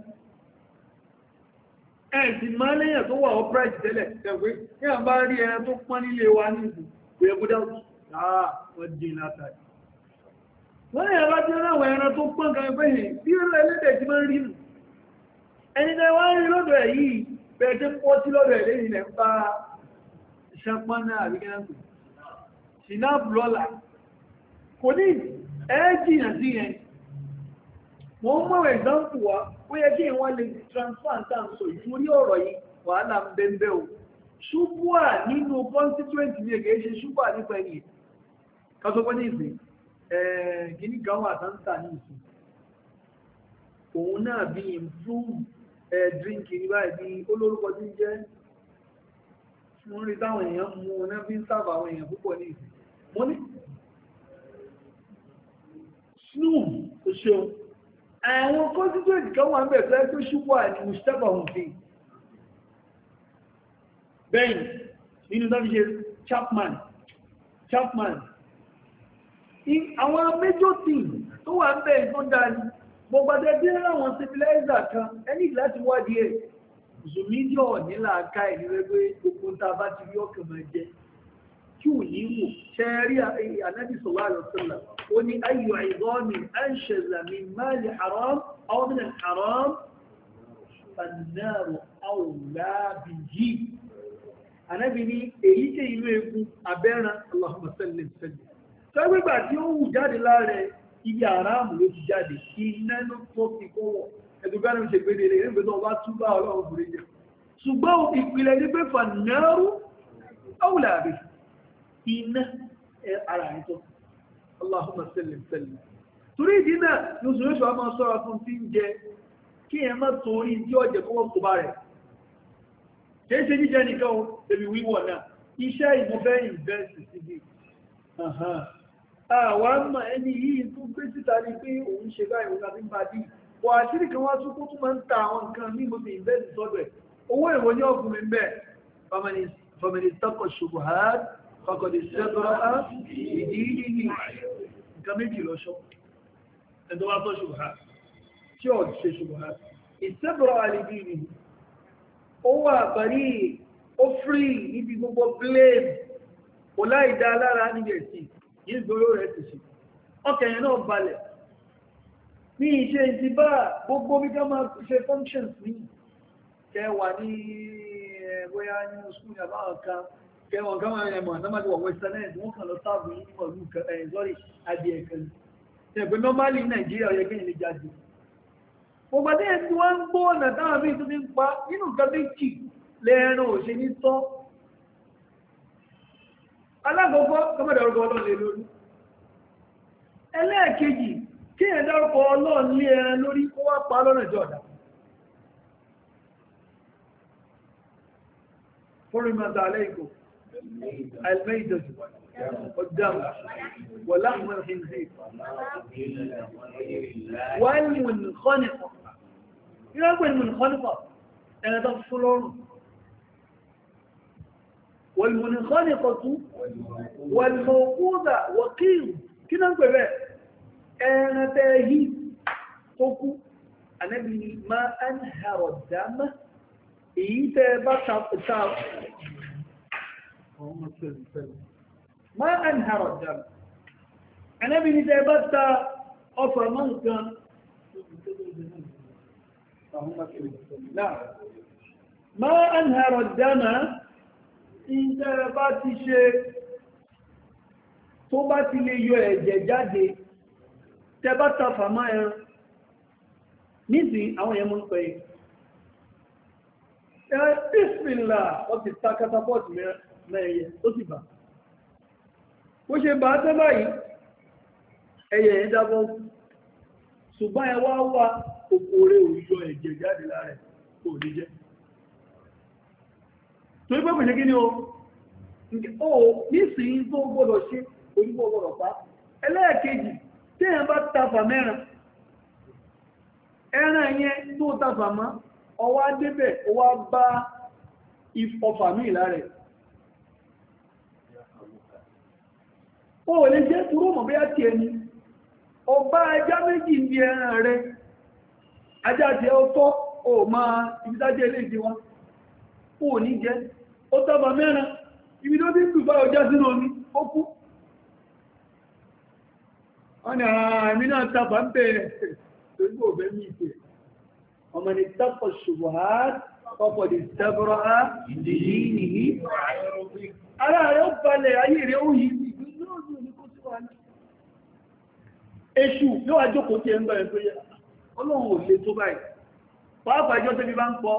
ẹ̀sìn máa lẹ́yìn tó wà ọ́pẹ́rẹ́tì tẹ́lẹ̀ tẹ̀wé ní àbá rí ẹran tó pọ́n nílé wa ní ìsìn pé ẹgbúdá àà wọ́n dín látàrí wọ́n lè yàrá tí ó náà ẹran tó pọ́n kan pé hìn bí ó lọ ẹlẹ́dẹ̀ tí máa ń rí nù ẹni tẹ́ wá rí lọ́dọ̀ ẹ̀ yìí bẹ́ẹ̀ tí pọ́ sí lọ́dọ̀ ẹ̀ lẹ́yìn lẹ́ ń bá ìṣàpọ́n náà àbíkẹ́ sinapu lọ́la kò ní ẹ́jìnà sí yẹn wọ́n mọ́ ẹ̀gbọ́n wá ó yẹ kí wọ́n lè transfer tàn sọ ìtorí ọ̀rọ̀ yìí wàhálà ń bẹ́ẹ̀ o ṣubúà nínú constituent ní èkè ṣe ṣubúà nípa ẹni kásọ́pọ̀ ní ìsìn gíní gáwà àtàntà ní ìsìn òun náà bí improve drink ní báyìí bí olórúkọ tí ń jẹ́ wọ́n rí táwọn èèyàn mú un náà bí ń sábà àwọn èèyàn púpọ̀ ní ìsìn mo ní snoop tó ṣeun àwọn constituent kan wà ń bẹ̀ fẹ́ tó ṣubú àní mustapha hùnfí bẹ́yìn nínú tàbí ṣe chapman chapman àwọn major team tó wà ń bẹ̀ tó dáni gbogbo adẹ́dẹ́ láwọn civilizer kan ẹni láti wádìí ẹ̀ zùmídíọ̀ nílà ká ẹ̀ níwẹ́gbẹ́ gbogbo ta bá ti rí ọkàn máa jẹ́ kí ò ní wò ṣẹ́rí ànábì sallallahu alaihi wasallam ó ní ayyu idami anshadha min mali haram aw min al-haram fan-naru awla bihi ànábì ní èyí tẹ́ inú egun abẹ́ran Allahumma sallim sallim sọ́gbẹ́gbà tí ó wù jáde láàrẹ ibi àráàmù ló ti jáde iná ló tó fi kọ́wọ̀ ẹ̀dùgbọ́n ṣe pé dèrè nígbè tó bá túbá ọlọ́run bùrẹ́ jẹ́ ṣùgbọ́n ìpìlẹ̀ ní pé fànàrú ọ̀wùlàrí iná ara rẹ̀ tó Allahumma sallim sallim torí ìdí náà lóṣùlóṣù a máa sọ́ra fún tí ń jẹ kí ẹ má torí tí ọjẹ́ kọ́wọ́ kò bá rẹ̀ kìí ṣe jíjẹ nìkan èmi wíwọ̀ náà iṣẹ́ ìmọ̀fẹ́ ìnvẹ́sì síbi àwọn àmà ẹni yìí tó gbé síta ní pé òun ṣe báyìí òun àti ń bá dì wà àṣírí kan wá tún kó tún máa ń ta àwọn nǹkan ní mo fi ìnvẹ́sì sọ́dọ̀ ẹ̀ owó ìwọ ní ọkùnrin bẹ́ẹ̀ fọmọdé tọkọ ṣubú ha fọkọdé sẹ́tọ́rọ́ ìdí ìdí nǹkan méjì lọ́ṣọ́ ẹ̀dọ́ wá tọ́ ṣubú ha tí ọ̀ ṣe ṣubú ha ìsẹ́tọ́rọ́ àlejò ìrìn ó wà àbárí ó fírí níbi gbogbo blame kò láì dá lára níbi ẹ̀sìn yìí gbóró rẹ̀ ti ṣe ọkẹ̀yìn náà balẹ̀ ní iṣẹ́ ìtìbá gbogbo bí ká máa ṣe functions ní kẹwà ní bóyá ní skúl ní àbáwọn kan kẹwàá kan máa ẹmọ̀ àtàmàdì wọ̀ western end wọ́n kàn lọ sáàbù yìí nímọ̀ ìlú ẹ̀yìn sọ́rí adìẹ kan ẹgbẹ́ normally Nàìjíríà yẹ kéyìn lè jáde gbogbo adé ẹni wọ́n ń gbọ́ ọ̀nà táwọn míì tó ti ń pa nínú nǹkan méjì lẹ́ẹ̀rùn òṣè ní tọ́ alákọ̀ọ́kọ́ kọ́mọ̀dé ọ̀rọ̀ ọlọ́run lé lórí ẹlẹ́ẹ̀kejì kí ẹ̀ dárúkọ ọlọ́run lé ẹran lórí kó wá pa lọ́nà jọ̀dá حرمت عليكم الميتة والدم ولحم الخنزير والمنخنقة إذا أقول المنخنقة أنا تغفلون والمنخنقة والموقوذة وقيل كنا نقول أنا تاهي توكو أنا بني ما أنهر الدم èyí tẹ́ bá ta máa ń hàrọ̀ jàmù ẹnẹ́bí ní tẹ́ bá ta ọfà mọ́ nǹkan máa ń hàrọ̀ jàmù ìjẹ́ bá ti ṣe tó bá ti lè yọ ẹ̀jẹ̀ jáde tẹ́ bá ta fàmá ẹran nísìn àwọn èèyàn mọ́ ń pẹ̀yìn bísmìlá wọ́n ti ta katapọ́ọ̀tì mẹ́ẹ̀yẹ ó sì bà bó ṣe bà á tẹ́ báyìí ẹyẹ ẹ̀ dábọ́ ṣùgbọ́n ẹ wá wá kòkòrò òyọ ẹ̀jẹ̀ jáde lára ẹ̀ kò ní jẹ́ tó ipé kò ṣe kí ni o ó nísìnyí tó gbọ́dọ̀ ṣe onígbọ́ gbọ́dọ̀ pa ẹlẹ́ẹ̀kejì tí ẹ̀ bá tafà mẹ́rin ẹran yẹn tó tafà mọ́ ọwá débẹ̀ ọwá bá ọfà míì lára ó lè jẹ́ túró mọ̀ bí á ti ẹni ọba ajá méjì ń bí ẹran rẹ̀ ajá ti ọtọ́ o máa ibitájẹ́ ilé ìdí wọn ó ní jẹ́ ó tọ́bà mẹ́rin ibi tó ti ń tù bá ọjá sínú omi ó kú wọ́n ni àmì náà tàbà ń bẹ̀rẹ̀ tó gbò bẹ́ mí ìpẹ̀ ọmọ ni tàpọ̀ ṣubuhat ọ̀pọ̀ di tẹ́bọ̀rọ̀ á dìdínìí ara rẹ̀ ó balẹ̀ ayé rẹ̀ ó yìí èṣù yóò àjókòó tí ẹ ń bẹ̀rẹ̀ pé ọlọ́run ò lè tó báyìí pàápàá ìjọ́ tẹ́bí bá ń pọ̀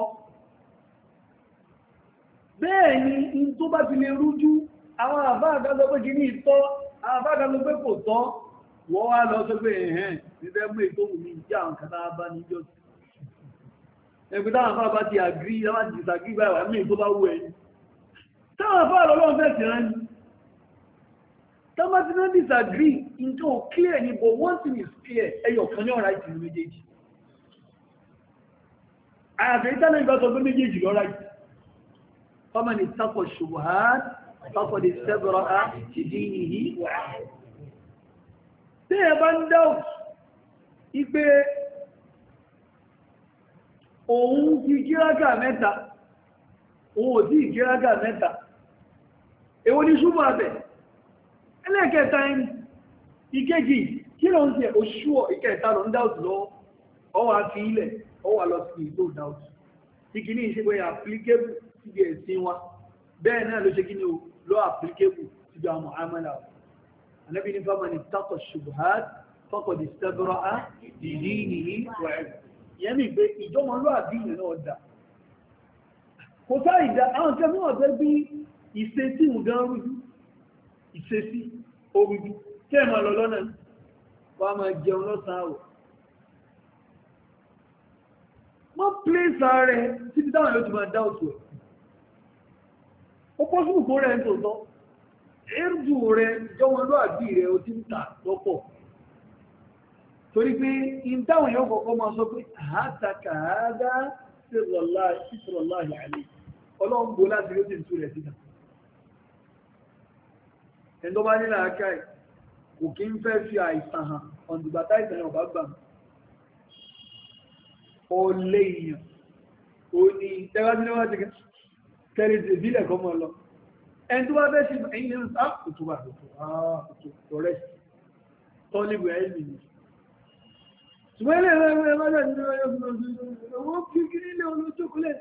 bẹ́ẹ̀ ni in tó bá ti lè rújú àwọn àbáàdá pé kì ní ìtọ́ àwọn àbáàdá pé kò tọ́ wọ́n wá lọ sọ pé ẹ̀hẹ́n nífẹ́ mú ètò òmí jẹ́ àwọn kàtà bá ní jọ́ ẹgbẹ́ táwọn afá bá ti àgírí láwọn ti ìsàgí báyìí wà mí tó bá wú ẹ̀yìn táwọn afá lọ́lọ́run fẹ́ sí rán ní táwọn ti náà disagree nǹkan ò clear ní but one thing is clear ẹyọ kan ní ọ̀rá ìtìlú méjèèjì àyàfẹ́ ìtànà ìgbà sọ pé méjèèjì lọ́rá ìtì ọmọ ni tapọ̀ ṣubuhat tapọ̀ di sẹ́bọ̀rọ̀ á ti dí ìhí tí ẹ bá ń dáwò ipé òun ti kírágà mẹ́ta òun ò tí kírágà mẹ́ta èwo ni ṣubú abẹ̀ ẹlẹ́ẹ̀kẹta ẹni ìkéjì kí lọ ń ṣe òṣùwọ̀ ìkẹta lọ ń dáwò lọ ọwà fi ilẹ̀ ọwà lọ sí ìlú dáwò tí kì ní ìṣe pé applicable síbi ẹ̀sìn wa bẹ́ẹ̀ náà ló ṣe kí ní o lọ applicable síbi àwọn mu'amala النبي فمن اتقى الشبهات فقد استبرأ لدينه وعرضه يعني ìjọmọ lóàbí yẹn náà dá kò sáà ìdá àwọn kẹfì wọn fẹ́ bí ìṣesí nǹkan rújú ìṣesí orújú kí ẹ máa lọ lọ́nà wọ́n á máa jẹun lọ́sàn-án àwọ̀ wọ́n pèsè rẹ̀ títí táwọn yóò ti máa dá òtù ẹ̀ ó pọ́sùn kó rẹ̀ ń tòótọ́ ẹ̀rùjù rẹ̀ ìjọmọ lóàbí rẹ̀ ó ti ń tà lọ́pọ̀ torí pé in táwọn yóò kọ̀kọ́ máa sọ pé àátàkà àádá sírọ̀láhì àlè ọlọ́mbò láti ló ti ń tú rẹ̀ síta ẹ̀ndọ́ bá nílà áká ẹ̀ kò kí ń fẹ́ fi àìsàn hàn ọ̀dùgbàtà ìsàn ọ̀bá gbà ọlé èèyàn ó ní tẹ́wàá ti kẹ́rẹ́ ti ìbílẹ̀ kọ́ mọ́ lọ ẹni tó bá fẹ́ sí ẹ̀yìn lẹ́nu sáà kò tó bá tó rẹ̀ tọ́lébù ẹ̀mí ṣùgbọ́n ilé ẹ̀rọ ẹ̀rọ ẹ̀rọ ẹ̀rọ ẹ̀rọ kíkiri ilé olójókòlẹ̀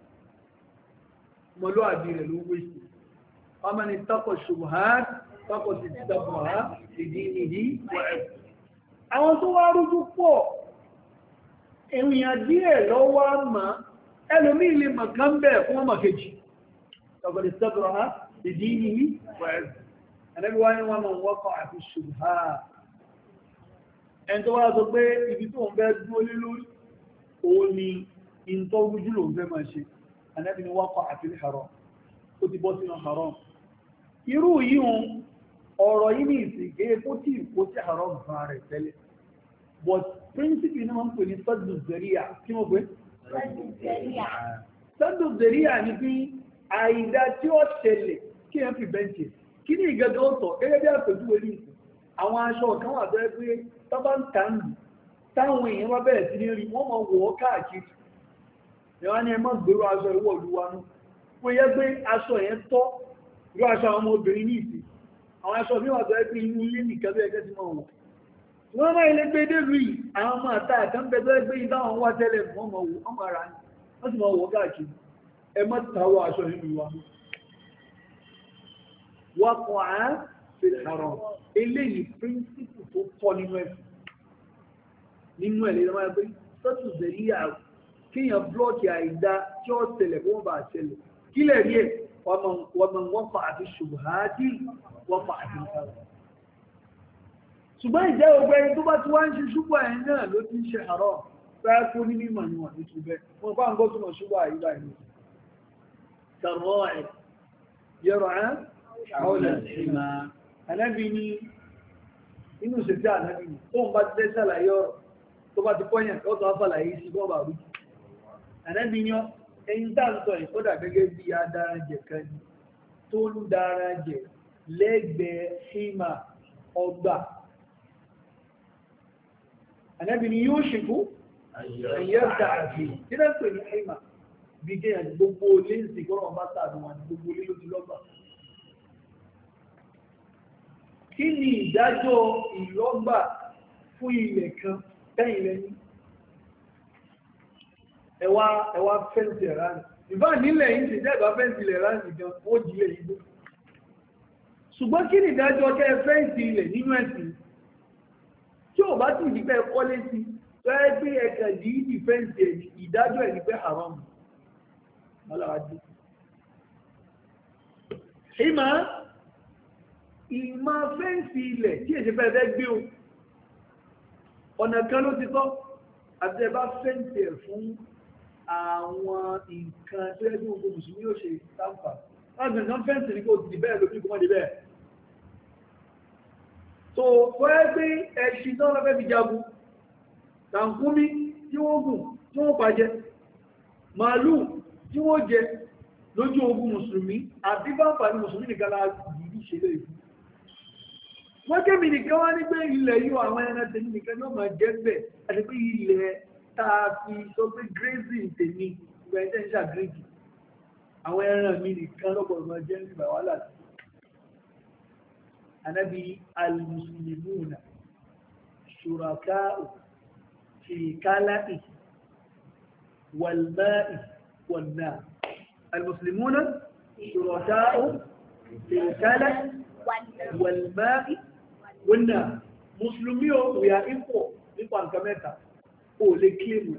mọ̀lú àbí rẹ̀ ló wé sí ọmọ ni tọ́kọ̀ ṣùgbọ́n tọ́kọ̀ sí tọ́kọ̀ ìdí ìdí wẹ̀ẹ́ àwọn tó wá rújú pọ̀ èèyàn díẹ̀ lọ́wọ́ àmà ẹlòmí ilé mọ̀kán bẹ̀ fún ọmọ kejì tọ́kọ̀ sí tọ́kọ̀ ìdí ìdí wẹ̀ẹ́ ẹ̀nẹ́bí wáyé wọn mọ̀ wọ́kọ̀ àti ṣùgbọ́n ẹn tó wá sọ pé ibi tó ń bẹ́ dúró lé lórí òun ni ìntọ́ rújú ló ń fẹ́ máa ṣe Ànábì ni waqa'a àti haram ó ti bọ́ sínú haram irú yíhun ọ̀rọ̀ yìí ní ìsìnkè kó tí kó tí haram fún rẹ̀ tẹ́lẹ̀ but principle ní wọ́n pè ní saddu zari'a kí wọ́n pè saddu zari'a ní bí àìdá tí ó ṣẹlẹ̀ kí ẹ fi bẹ́ǹkì kí ní ìgẹ́gẹ́ ọ̀tọ̀ gẹ́gẹ́ bí àpèjúwe ní ìsìn àwọn aṣọ kan wà bẹ́ẹ̀ pé tọ́bá ń ta ń lù táwọn èèyàn bá bẹ̀rẹ̀ sí ní rí wọ́n mọ̀ wọ́ káàkiri ẹ̀wọ́n ni ẹ má gbèrò aṣọ ìwọ̀ olúwanú pé yẹ pé aṣọ yẹn tọ́ irú aṣọ àwọn ọmọbìnrin ní ìsìn àwọn aṣọ bí wọ́n bẹ̀rẹ̀ pé inú ilé nìkan bí ẹgbẹ́ ti mọ̀ wọ́n wọ́n máa ilé gbé dé rí àwọn ọmọ àtà àkànbẹ̀ bẹ́ẹ̀ pé ìdáwọn wá tẹ́lẹ̀ wọ́n mọ̀ wọ́ ọmọ ara ní wọ́n sì mọ̀ wọ́ káàkiri ẹ má tàwọ̀ aṣọ nínú wa waqa'a fil haram eléyìí príncipù tó pọ̀ nínú ẹ̀sìn nínú ẹ̀lẹ́ ìrọmọ́ ẹgbẹ́ sọ́tù zẹ̀ríyà kíyàn blọ́ọ̀kì àìdá tí ó tẹ̀lẹ̀ kó wọ́n bá tẹ̀lẹ̀ kí lẹ̀ rí ẹ̀ wọ́n wọ́n fa àti ṣùgbọ́n wọ́n fa àti nǹkan ṣùgbọ́n ìjẹ́ ọgbẹ́ ẹni tó bá ti wá ń ṣe ṣùgbọ́n ẹ̀ náà ló ti ń ṣe àárọ̀ fẹ́ kó ní mímọ̀ ni wọ́n ní túbẹ̀ wọ́n bá ń gọ́ túnmọ̀ ṣùgbọ́n àìdá ìlú tàrọ̀ ẹ̀ yẹrọ ẹ̀ Ànábì ní inú ìṣẹ́fẹ́ ànábì ní tó ń bá ti tẹ́ ṣàlàyé ọ̀rọ̀ tó bá ti pọ́yàn tó tó àfàlàyé sí bọ́ọ̀bà rú. Ànábì ní ẹyin tá ń sọ ìkọ́dà gẹ́gẹ́ bí adáranjẹ̀ kan ní tó ń dáranjẹ̀ lẹ́gbẹ̀ẹ́ hímà ọgbà. Ànábì ní yóò ṣekú ẹ̀yẹ́ta àti kí náà pè ní hímà bí kéèyàn gbogbo olé ń sìn kọ́rọ̀ bá sàdùn wọn gbogbo olé ló ti lọ́gbà. Kí ni ìdájọ́ ìlọ́gbà fún ilẹ̀ kan tẹ́yìn lẹ́yìn? Ẹwà ẹwà fẹ́ǹsì ẹ̀ránì. Ìbá nílẹ̀ yìí ti dẹ́gbà fẹ́ǹsì ilẹ̀ ẹ̀ránì gan, ó jílẹ̀ yìí bó. Ṣùgbọ́n kí ni ìdájọ́ kẹ́ fẹ́ǹsì ilẹ̀ nínú ẹ̀sìn? Tí ò bá sì ní pẹ́ kọ́lé sí, fẹ́ gbé ẹ̀kà yìí ní fẹ́ǹsì ẹ̀ ìdájọ́ ẹ̀ ní pẹ́ haram. Mọ́láwájú. Ìmọ̀ ìmọ̀ fẹ́ǹsì ilẹ̀ tí èsì fẹ́ fẹ́ gbé o ọ̀nà kan ló ti tọ́ àti ẹbá fẹ́ǹsì ẹ̀ fún àwọn nǹkan tó yẹ kí gbogbo mùsùlùmí yóò ṣe sáǹfà láti nǹkan fẹ́ǹsì ní kò ti bẹ́ẹ̀ lórí kò mọ́ di bẹ́ẹ̀ tó fẹ́ gbé ẹṣin tó lọ́fẹ́ fi jagun tàǹkúmí tí wọ́n gùn tí wọ́n pàjẹ màálù tí wọ́n jẹ lójú ogun mùsùlùmí àbí bá ń fà ní mùsùlùmí nìkan láti yìí ṣe lè fún wọ́n kémi nìkan wá ní pé ilẹ̀ yóò àwọn ẹran tèmi nìkan yóò máa jẹ́ bẹ̀ àti pé ilẹ̀ tá a fi sọ pé grazing tèmi ìgbà ẹ̀jẹ̀ ń ṣàgírèjì àwọn ẹran mi nìkan lọ́pọ̀ máa jẹ́ nígbà wàhálà sí. Ànábì al-muslimuna shuraka'u fi kala'i wal ma'i wan nar al-muslimuna shuraka'u fi kala'i wal ma'i winner Mùsùlùmí o we are equal nípa nǹkan mẹ́ta o lè claim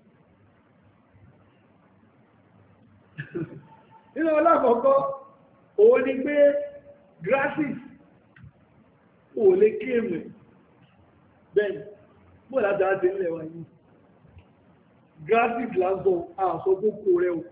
nínú alákọ̀ọ́kọ́ òun ni pé graphics o lè claim bẹ́ẹ̀ bó láti àti ilẹ̀ wa yìí graphics lásán àṣọ gbogbo rẹ̀ o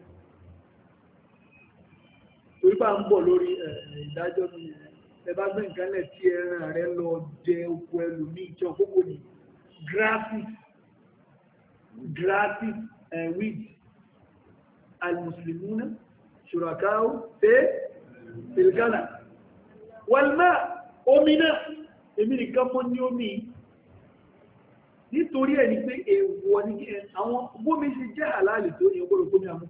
torí bá ń bọ̀ lórí ìdájọ́ mi ẹbá gbé nǹkan lẹ̀ tí ẹran rẹ̀ lọ jẹ oko ẹlòmíì jọ gbogbo ní graphics graphics and with al-muslimuna shurakau fi filgana walma omi náà èmi nìkan mọ́ ní omi nítorí ẹ̀ ní pé èèwọ̀ ní kí àwọn bómi ṣe jẹ́ àlàálì tó ní ọgbọ́rọ̀ gómi àmú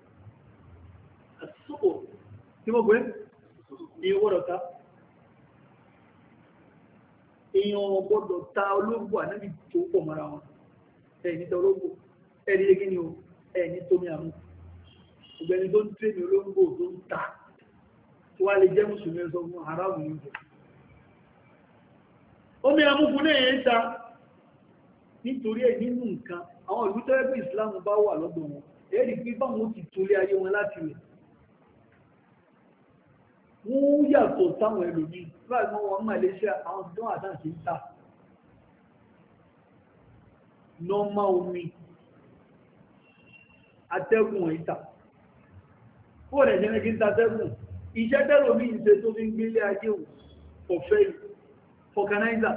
àsọ́pọ̀ tí mo gbé ní ọgbọ́rọ̀ ta èèyàn gbọ́dọ̀ ta olóngbò ànábì tó pọ̀ mọ́ra wọn ẹni tó olóngbò ẹni lé gíní o ẹni tó mi àmú ọgbẹni tó ń tẹ́ ní olóngbò tó ń ta tí wá lè jẹ́ mùsùlùmí ẹ̀sọ́ fún aráàlú ní ìjọ omi àmúkún náà yẹn ta nítorí ẹ̀ nínú nǹkan àwọn ìlú tó ẹgbẹ́ ìsìlámù bá wà lọ́dọ̀ wọn ẹ̀rí pé báwọn ti tolé ayé wọn láti rẹ̀ wọ́n yàtọ̀ táwọn ẹlòmíì láti mọ́ wọn Malaysia àwọn tó wà náà ti ń tà nọ́mà omi atẹ́gùn ìta fún ọ̀rẹ́ jẹ́ kí ń ta atẹ́gùn iṣẹ́ tẹ́rọ mi ìṣe tó fi ń gbélé ayé ọ̀fẹ́ fọ̀kanáìzà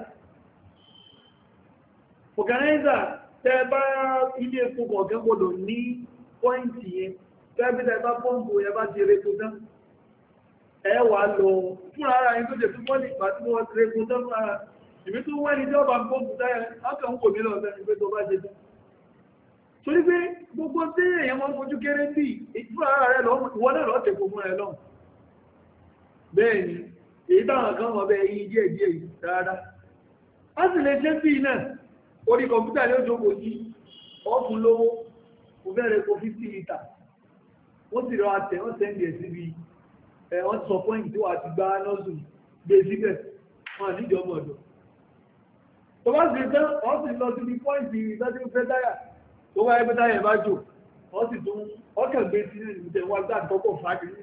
fọ̀kanáìzà tẹ́ bá ilé epo kọ̀ọ̀kẹ́ gbọ́dọ̀ ní pọ́ìntì yẹn tẹ́ bí tẹ́ bá pọ́ǹpù ẹ bá ti rẹ̀ tó tán ẹ wà lọ fún ara yìí tó jẹ́ fún mọ́lì ìgbà tí wọ́n rẹ̀ tó tán fún ara ìbí tó wọ́n ní tí ọba pọ́ǹpù táyà ákà ń kò mí lọ́ọ̀tẹ́ ní pé tó bá jẹ tán torí pé gbogbo tí èèyàn mọ́ fojú kéré bí fún ara rẹ̀ lọ́wọ́ ìwọ́n náà lọ́ọ́ tẹ̀kọ́ fún rẹ̀ lọ́wọ́ bẹ́ẹ̀ ni èyí táwọn kan wọ́n bẹ́ẹ̀ yí díẹ̀ díẹ̀ yìí dáadáa a sì lè ṣe sí iná orí kọ̀mpútà ní ojókòó sí ọ́fún lówó kò bẹ̀rẹ̀ kó fifty litre ó sì rọ àtẹ̀ wọ́n sẹ́ndì ẹ̀ síbi ẹ̀ wọ́n sọ pọ́ìntì tí wà ti gbá nọ́ọ̀sùn gbé síbẹ̀ wọ́n àníjọ ọmọ ọ̀dọ̀ tó bá sì tán wọ́n sì lọ síbi pọ́ìntì ìtọ́jú fẹ́ táyà tó bá ẹgbẹ́ táyà bá jò wọ́n sì tún ọkàn gbé sí ìrìnlẹ̀ wọn gbà tọ́kọ̀ fàákì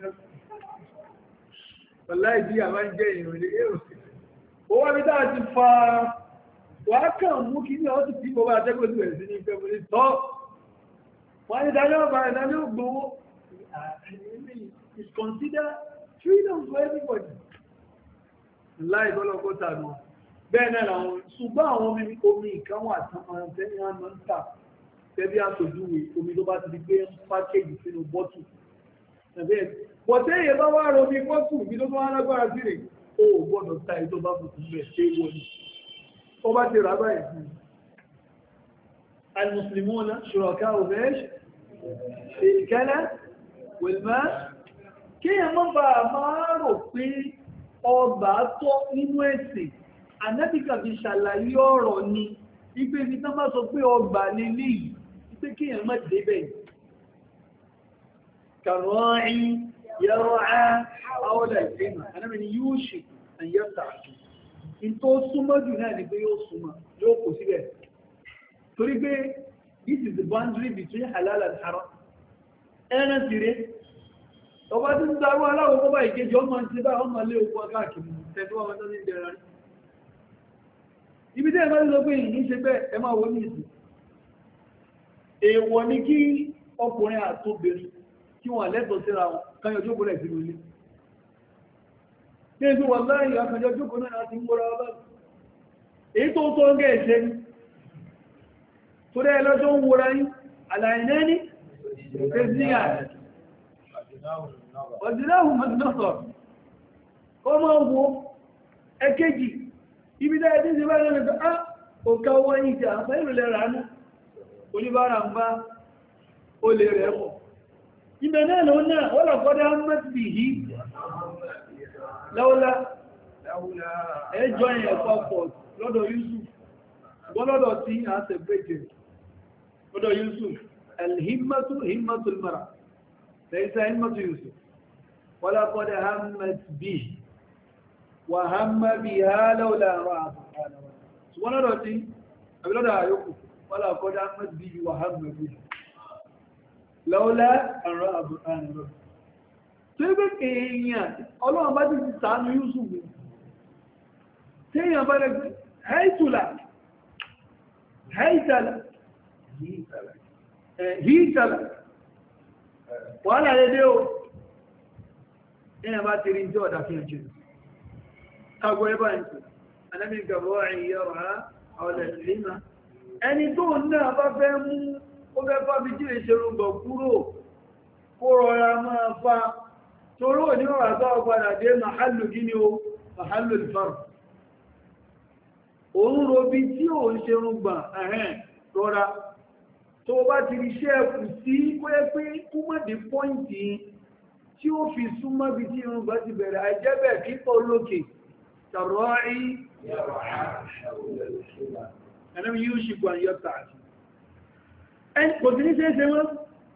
Ọláìdí àmá ń jẹ́ ìrìn ilé èrò. Ó wá bí dáa ti fa wà kàn mú kí ní ọ́ sì tí mo bá tẹ́kọ̀ọ́ sí rẹ̀ sí ní ìfẹ́ múlé tọ́. Wọ́n ni dájọ́ ọba ìdájọ́ gbówó. It's considered freedom for everybody. Láì bọ́lọ́kọ́ tàbí wọn. Bẹ́ẹ̀ náà làwọn ṣùgbọ́n àwọn omi omi ìkan wà tán máa ń tẹ́lẹ̀ wọn máa ń tà. Tẹ́bí àtòjúwe omi tó bá ti di pé pákéjì sínú bọ́tù. Bọ̀tẹ́ èyẹ bá wá rọ bí pọ́sù bí tó wá lágbára sí rẹ̀, ó gbọ́dọ̀ ta ètò bá fòkùn bẹ̀ ṣe wọ́n ni. Ó bá ti rà báyìí fún. Al-Muslimuna shuraka'u mesh, ìkẹ́lẹ́, wèlmá. Kí ẹ mọ́ bá máa rò pé ọgbà tọ́ nínú ẹ̀sìn, Ànábìkà fi ṣàlàyé ọ̀rọ̀ ni, ipé ibi tán bá sọ pé ọgbà ní ilé yìí, ipé kí ẹ mọ́ débẹ̀. Kàrọ̀ọ́ìn يرعى حول الجنة أنا من يوشك أن يفتح in tó súnmọ́ jù náà ni pé yóò súnmọ́ yóò kò síbẹ̀ torí pé this is the boundary between halal and haram ẹran sì rẹ̀ ọba tí ń darú aláwọ̀ bọ́bá ìkejì ọmọ ti bá ọmọ lé ogun akáàkiri tẹ́tí wọ́n tó ní ìdẹ̀ra rí ibi tẹ́ ẹ bá ń lọ pé ìyí ṣe bẹ́ẹ̀ ẹ máa wọ ní ìsìn èèwọ̀ ni kí ọkùnrin àtobìnrin kí wọ́n lẹ́tọ̀ọ́ síra wọn káyọ̀ jókòó rẹ̀ sínú ilé. Ní ẹgbẹ́ wà láàrin àkànjọ jókòó náà láti ń gbọ́ra ọlá. Èyí tó tó ń gẹ́ ẹ̀ṣẹ́ ní. Tó rẹ̀ ẹlọ́jọ́ ń wòrá yí, àlàìnẹ́ ní, ẹ̀sìnà. Ọ̀dìláhùn mọ́sọ̀. Kọ́ máa wo ẹkéjì. Ibi dáa tí ṣe bá rẹ̀ rẹ̀ á, òkà owó yìí ti àfẹ́ ìrìnlẹ̀ rà ní. Oníbára ń bá olè rẹ̀ pọ̀. Ibẹ̀ náà lọ náà wọ́n lọ kọ́dá mẹ́sì yìí láwọ́lá ẹjọ́ ẹ̀yẹ̀ pọ̀pọ̀ lọ́dọ̀ Yusuf wọ́n lọ́dọ̀ tí a ṣe gbẹ́jẹ̀ lọ́dọ̀ Yusuf alhimmatu himmatul mara laysa himmatu Yusuf wọ́n lọ kọ́dá mẹ́sì bí وهم بها لولا رأى سبحانه وتعالى سبحان الله تي أبي لا يوكو ولا قد أحمد به وهم به لولا أن رأى سبحانه وتعالى تبقى إيان الله ما تجي تعالى يوسف تيجي بالك هيت لا هيت لا هيت لا ولا يديو إنا ما ترين جو داخل الجنة أقول يبان أنا من قبائل يرعى على الحمى أني دون نابا فهم وقفا بجي شرون بقورو قورو يا ما فا تورو نيو أقاو فانا دي محل جينيو محل الفرق òun robi tí ò ń ṣerun gbà ẹ̀hẹ́n rọra tó bá ti rí ṣẹ́ẹ̀kù sí pé pé kú mọ́dé pọ́ìntì tí ó fi súnmọ́ bí tí irun gbà ti bẹ̀rẹ̀ àìjẹ́bẹ̀ kíkọ́ lókè tàrọ́í ẹ̀nà yíò ṣìkò àyọ́ tààtì ẹni kò tí ní ṣe é ṣe wọ́n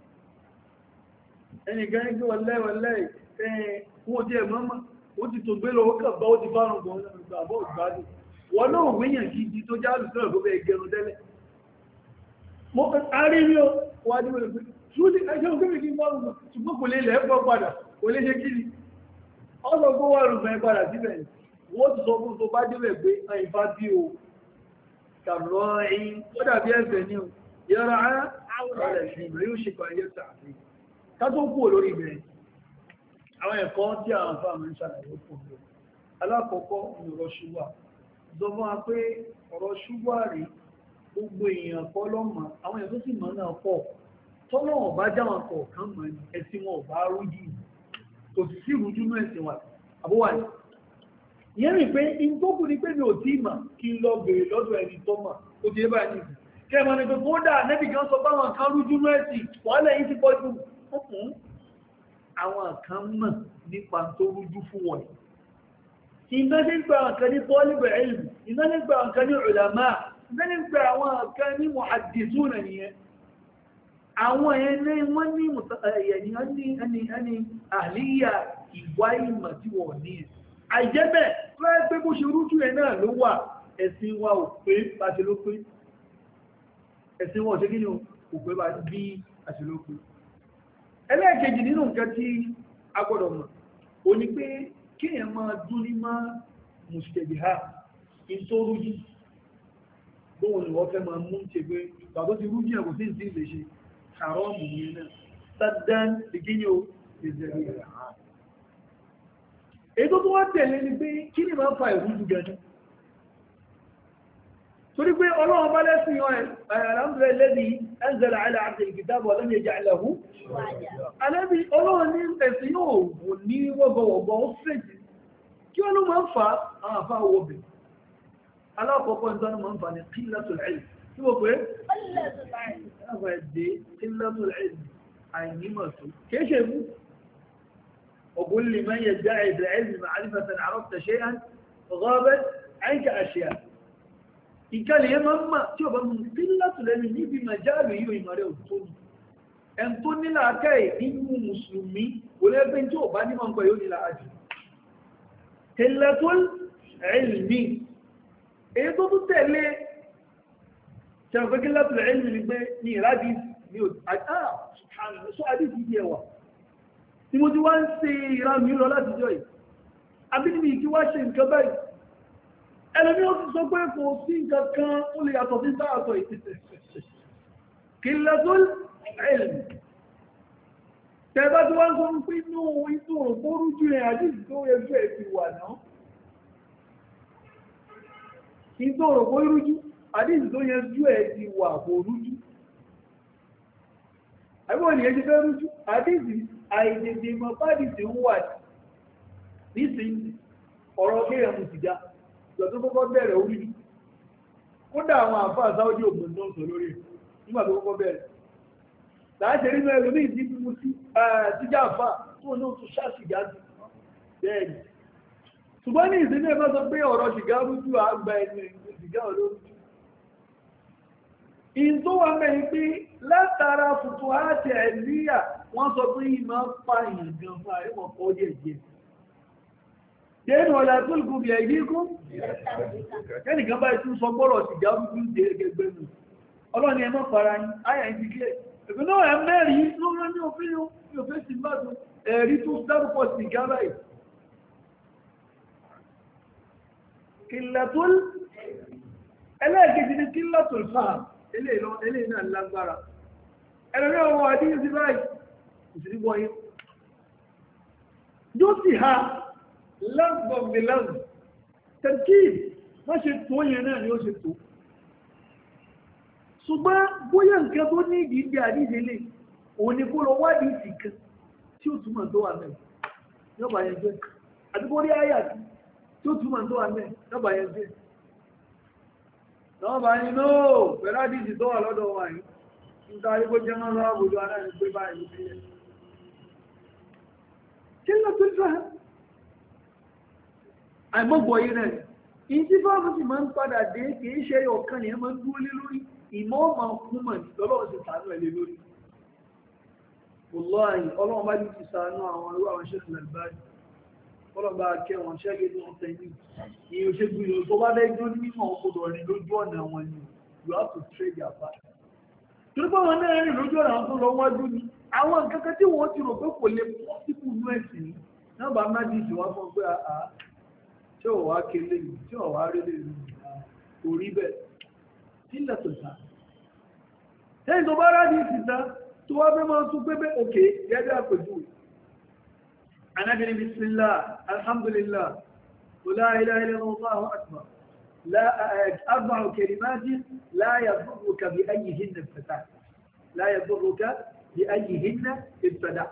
ẹnìkan ní kí wọ́lẹ́ wọ́lẹ́ wọ́n ti ẹ̀mọ́mọ́ ó ti tó gbé lọ ó kà bá ó ti fárùn gan wọ́n náà wíyàn gidi tó já lùsọ́rọ̀ tó bẹ́ẹ̀ gẹrun tẹ́lẹ̀. mo arí ní o wà ní wọ́n pé ṣúlé ẹjọ́ òkèèrè kí wọ́n rùn ṣùgbọ́n kò lè lẹ́ẹ̀kọ́ padà kò lè ṣe kiri ọ́sọ̀ kó wà rùn fẹ́ padà síbẹ̀ wọ́n ti sọ fún tó bá débẹ̀ pé àìfá bí o tàbí ẹ̀yìn ó dàbí ẹ̀fẹ̀ ní o yẹra àwọ̀rẹ̀ ìrìn yóò ṣe kọ̀ ẹ̀yẹ tàbí ká tó kú lórí ibẹ̀ àwọn ẹ̀kọ́ tí àwọn fáwọn ń ṣàlàyé fún mi alákọ̀ọ́kọ́ ìrọ̀ ṣúwà zọmọ́ wa pé ọ̀rọ̀ ṣúgbàrí gbogbo èèyàn kọ́ lọ́mọ àwọn èèyàn tó sì mọ̀ náà pọ̀ tọ́lọ́wọ̀n bá jáwọn kọ̀ọ̀kan mọ̀ ní ẹ̀sìn wọn ò bá rújì kò sì sí ìrújú ní ẹ̀sìn wa àbúwà ní ìyẹn rìn pé in tó kù ní pé mi ò tí mà kí n lọ bèèrè lọ́dọ̀ ẹni tó mà ó ti bá ní ìsìn kẹmọ ni pé kódà nẹ́bì kan sọ báwọn kan rújú ní ẹ̀sìn wàhálà yìí ti pọ̀jù fún àwọn kan mọ̀ nípa tó rújú fún wọn iná nígbà nǹkan ní tọ́lìbẹ̀ ilmi iná nígbà nǹkan ní ulama iná nígbà àwọn nǹkan ní muhaddithuna nìyẹn àwọn ẹni wọ́n ní ẹni àhíyà ìwà ìmọ̀ tí wọ́n ní àìjẹ́bẹ̀ fẹ́ pé bó ṣe rújú ẹ̀ náà ló wà ẹ̀sìn wa ò pé bá ṣe ló pé ẹ̀sìn wa ò ṣe kí ni ò pé bá bí a ṣe ló pé ẹlẹ́ẹ̀kejì nínú nǹkan tí a gbọ́dọ̀ mọ̀ ò ní pé kíyàn máa dún ní máa mùsùlùmí ha in tó rújú bóhùn ni wọ́n fẹ́ máa mú ṣe pé bàbá ti rújú ẹ̀kọ́ sí ìsìn lè ṣe àrọ́mù ní náà sádán ìgíní o ìzẹ̀rí rẹ̀ èyí tó tó wá tẹ̀lé ni pé kí ni máa fa ìrújú gẹ̀ẹ́jú torí pé ọlọ́run bá lẹ́sìn ọ̀ alhamdulillah alladhi anzala ala abdihi alkitaba wa lam yaj'al lahu alẹ́bí ọlọ́run ní ẹ̀sìn yóò wò ní wọ́gbọ̀wọ̀gbọ̀ ó fèjì kí wọ́n ló máa ń fa àwọn àfá owó bẹ̀ alákọ̀ọ́kọ́ ìtọ́nù máa ń fa ní qillatul ilm tí wọ́n pé ẹ̀fà ẹ̀dẹ́ qillatul ilm àìnímọ̀ tó kìí ṣe mú وقل لمن يدعي بالعلم معرفة عرفت شيئا غابت عنك أشياء ìkẹlẹ̀ yẹn máa ń máa tí ó bá mú sí látùlẹ́ni níbi màjáàlù yíò ìmọ̀rẹ́ òtó ní ẹn tó nílà akẹ́ nínú mùsùlùmí olẹ́gbẹ́ tí ó bá ní mọ̀ nǹkan yóò nílà ájù tẹ́lẹ̀tọ́l ẹ̀lmí èyí tó tó tẹ̀lé ṣàǹfẹ́kí látùlẹ̀ ẹ̀lmí ni pé ní ìrádìí ní òtò tí mo ti wá ń ṣe ìranù lọ láti jọ yìí abínibí kí wá ṣe nǹkan báyìí ẹlẹ́ni ó ti sọ pé kò sí nǹkan kan ó lè yàtọ̀ sí sáàtọ̀ ìtìtẹ̀ kí lẹ́tọ́ ẹ̀lì tẹ́bá tí wọ́n sọ pé inú inú òpórú jù ẹ̀ àdíjì tó ẹgbẹ́ ẹ̀ ti wà náà inú òpórú jù àdíjì tó yẹ jú ẹ̀ ti wà kò rújú ẹgbẹ́ òní ẹjẹ́ fẹ́ rújú àdíjì àìdèdè mọ̀ bádìí tí ń wà nísìnyí ọ̀rọ̀ kéèyàn mú ti já ìjọ tó kọ́kọ́ bẹ̀rẹ̀ orí ní kódà àwọn àfáà sáwọ́dí ògbò náà sọ lórí nígbà tó kọ́kọ́ bẹ̀rẹ̀ láti rí mẹ́rin ní ìdí mú sí tíjà àfáà tó ní oṣù ṣáṣìgá sí bẹ́ẹ̀ni ṣùgbọ́n ní ìsinmi ẹ̀fẹ́ sọ pé ọ̀rọ̀ ṣìgá rújú àgbà ẹni ṣìgá olórújú in tó wà mẹ́rin pé látara fùtù àti ẹ̀líyà wọ́n sọ pé ìmọ̀ pa èèyàn gan fún àríwọ̀ kọ́ díẹ̀ díẹ̀ dẹ́nu ọ̀la tó lùkù bí ẹ̀yí kú kẹ́nìkan báyìí tún sọ gbọ́rọ̀ sí ìjà òkú ń dé gẹ́gẹ́ nù ọlọ́ni ẹ mọ́ fara yín ayà ń dìklẹ̀ ẹ̀fẹ́ náà ẹ̀ mẹ́rin lọ́rọ̀ ní òfin ní òfin sí bá tó ẹ̀rí tó dárúkọ sí ìjà báyìí kìlẹ̀tún ẹlẹ́ẹ̀kejì ní kìlẹ̀tún fáà eléyìí náà lágbára ẹ̀rọ ọmọ àdíyẹ sí báyìí ìsìnkú wọ́nyí yóò sì ha lásbọ̀n bí lásbọ̀n tẹ̀kí má ṣe tó yẹn náà ni ó ṣe tó ṣùgbọ́n bóyá nǹkan tó ní ìdí ìdí àdíjẹ lè òun ni kó lọ wádìí ìsìnkan tí ó túmọ̀ tó wà mẹ́rin yọba yẹn jẹ́ àdúgbò rí àyà tí ó túmọ̀ tó wà mẹ́rin yọba yẹn jẹ́ lọ́wọ́ bá ní nóò pẹ̀lú àdíjì tó wà lọ́dọ̀ wà yìí níta arígbó jẹ́ mọ́ lọ́wọ́ gbogbo aláàrin pé báyìí ló fi kí ló tó fẹ́ àìmọ́gbọ̀ yìí rẹ̀ ìyí tí fáwọn sì máa ń padà dé kìí ṣe ọ̀kan ni ẹ máa ń dúró lé lórí ìmọ̀ ọmọ kúmọ̀ lọ́lọ́wọ́ sì sàánú ẹ̀ lé lórí wòláhì ọlọ́run bá ní ti sàánú àwọn irú àwọn ṣẹ́kù lẹ́gbàáyì ọlọ́run bá kẹ́ wọn ṣẹ́gẹ́ ní ọ̀tẹ̀ ní ìyẹn òṣèlú ìlú tó bá dẹ́ dúró ní mímọ̀ ọkọ̀dọ̀ rìn lójú ọ̀nà wọn ni you have to trade your part torípé wọn náà rìn lójú ọ̀nà àwọn tó lọ wájú ni àwọn kankan tí wọ́n ti rò pé kò lè pọ́ síkú inú ẹ̀sìn ní náà bá má di ìsìn wá fún pé àá tí ò wá kélé yìí tí ò wá rélé yìí kò rí bẹ́ẹ̀ sílẹ̀ tó ta lẹ́yìn tó bá rádi ìsìta tó wá fẹ́ máa tún pé pé òkè gẹ́gẹ́ àpèjú anábìrin bismillah alhamdulillah la ilaha illallah Allahu akbar لا أربع كلمات لا يضرك بأيهن ابتدأت لا يضرك بأيهن ابتدأت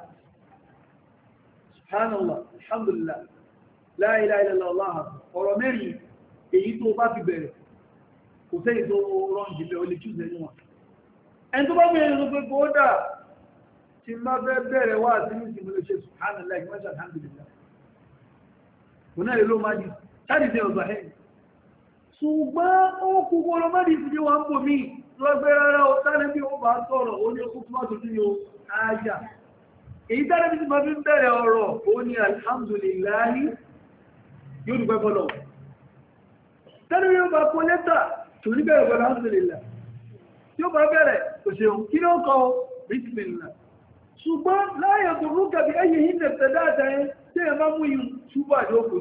سبحان الله الحمد لله لا إله إلا الله ọ̀rọ̀ mẹ́rin èyí tó bá fi bẹ̀rẹ̀ kò sẹ́yìn tó rán jìbẹ̀ olè kí ìzẹ̀ níwọ̀n ẹni tó bá bẹ̀rẹ̀ ló pé kó dà tí má bẹ́ bẹ̀rẹ̀ wá sí ní ìsinmi lè ṣe subhanallah ìgbẹ́sà alhamdulillah kò náà lè ló má di sáàdì ní ọ̀zọ̀ ẹ̀yìn ṣùgbọ́n ó kúkú ọlọ́mọdé ti wà ń bò mí lọ́gbẹ́ rárá o tánà bí ó bá sọ̀rọ̀ ó ní ó kúkú máa tó ní o ájá èyí tánà bí ti máa fi ń bẹ̀rẹ̀ ọ̀rọ̀ ó ní alhamdulillahi yóò dùgbẹ́ fọ́lọ̀ tánà bí ó bá kó lẹ́tà tó ní bẹ̀rẹ̀ fọ́lọ̀ alhamdulillah tí ó bá bẹ̀rẹ̀ kò ṣeun kí ló kọ bismillah ṣùgbọ́n láyé tó rú kàbí ẹyẹ yìí nẹ̀tẹ̀ dáadáa tí ẹ máa mú yìí ṣúgbà àdókò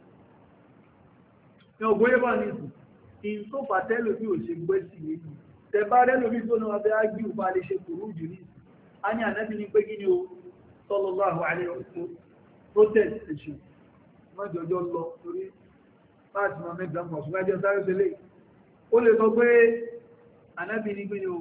sí ọgbọ́yé bá ní ìsìn in tó fàtẹ́lò bí ò ṣe gbé sí èyí tẹbá rẹ́lò bí tó náà bẹ́ ágbí ò bá lè ṣe kòrò jù ní a ní ànábì ní pé gíní o sallallahu alaihi wasallam protest station mọ́jọjọ́ lọ torí láti máa mẹ́gbàá mọ̀ ṣùgbọ́n ẹjọ́ sáré tẹ́lẹ̀ ó lè sọ pé ànábì ní gíní o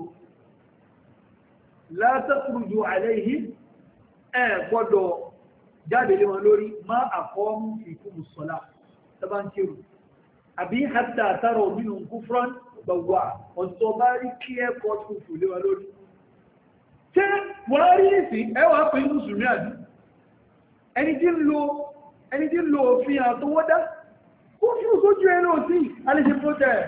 la takhruju alaihim ẹ gbọ́dọ̀ jáde lé wọn lórí má aqamu fikumus salat tẹ́bá ń kírù àbí hàtà àtàrà òmìnà kúfrán gbogbo ọ̀tọ̀ bá rí kí ẹ́kọ́ tó fò lé wa lórí. Ṣé wọ́n rí ìsì ẹwà pé mùsùlùmí àdú? Ẹni tí ń lo òfin àtọwọ́dá, ó fún sójú ẹnu òsì, a lè ṣe protest.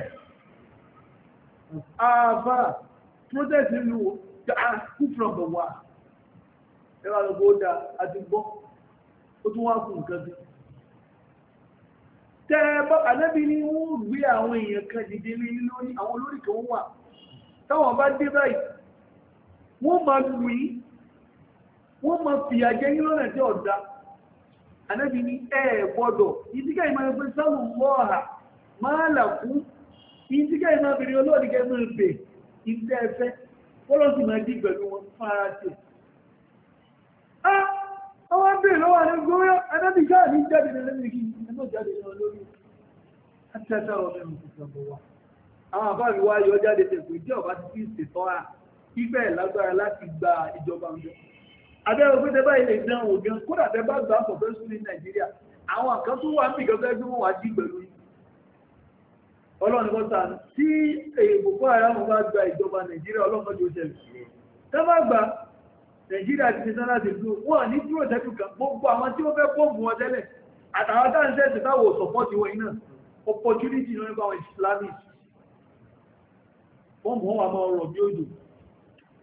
Àbá protest nínú kúfrán gbogbo ẹwà lọ́gbọ́ ó dá àti gbọ́, ó tún wá kún nǹkan bí. Tẹ́ẹ̀bọ́ ànábì ní wọ́n gbé àwọn èèyàn kan dìde lé lórí àwọn olórí kan wà táwọn bá dé báyìí wọ́n máa lù yí wọ́n máa fìyà jẹ yín lọ́nà tí ọ̀dá ànábì ní ẹ̀ gbọ́dọ̀ ìdíkà ìmọ̀ ẹgbẹ́ sáwọn lọ́ọ̀hà máa làkú ìdíkà ìmọ̀ abìnrin olóòdìkẹ́ mọ́ ẹgbẹ́ ìfẹ́ ẹfẹ́ fọ́lọ́sì máa dí pẹ̀lú wọn fún ara tẹ̀. Àwọn abẹ́ lọ́wọ́ àwọn gómìnà ànábì káà ní jáde lẹ́lẹ́mì kí ẹmọ́ jáde lọ lórí àtẹ́sàrọ̀ mẹ́rin ìsọ̀bọ̀ wa. Àwọn àbáàrí wá yọ jáde tẹ̀kù ìjẹ́ ọ̀bá ti fi ìsètọ́ à ìfẹ́ lágbára láti gba ìjọba ọjọ́. Abẹ́rẹ́ pé tẹ́ bá ilé ìdán wò gan kódà tẹ́ bá gbà pọ̀ fẹ́ sún ní Nàìjíríà. Àwọn kan tó wà níbi ìjọba ẹgbẹ́ wọn wá dí pẹ̀lú yìí. Ọlọ́run kọ́ sànù tí èèbò kọ́ ara wọn bá gba ìjọba Nàìjíríà ọlọ́run kọ́ ṣẹlẹ̀. Tẹ́ bá gbà Nàìjíríà ti ṣe sára ti dúró wọ́n ní dúró tẹ́kù kan gbogbo àwọn tí ó fẹ́ bọ́ọ̀bù wọn tẹ́lẹ̀ àtàwọn tá ń sẹ́ẹ̀sì táwọ̀ sọ̀pọ̀tì wọn iná opportunity lórí bá wọn Islamic wọ́n mọ̀ wọn máa rọ̀ bí òjò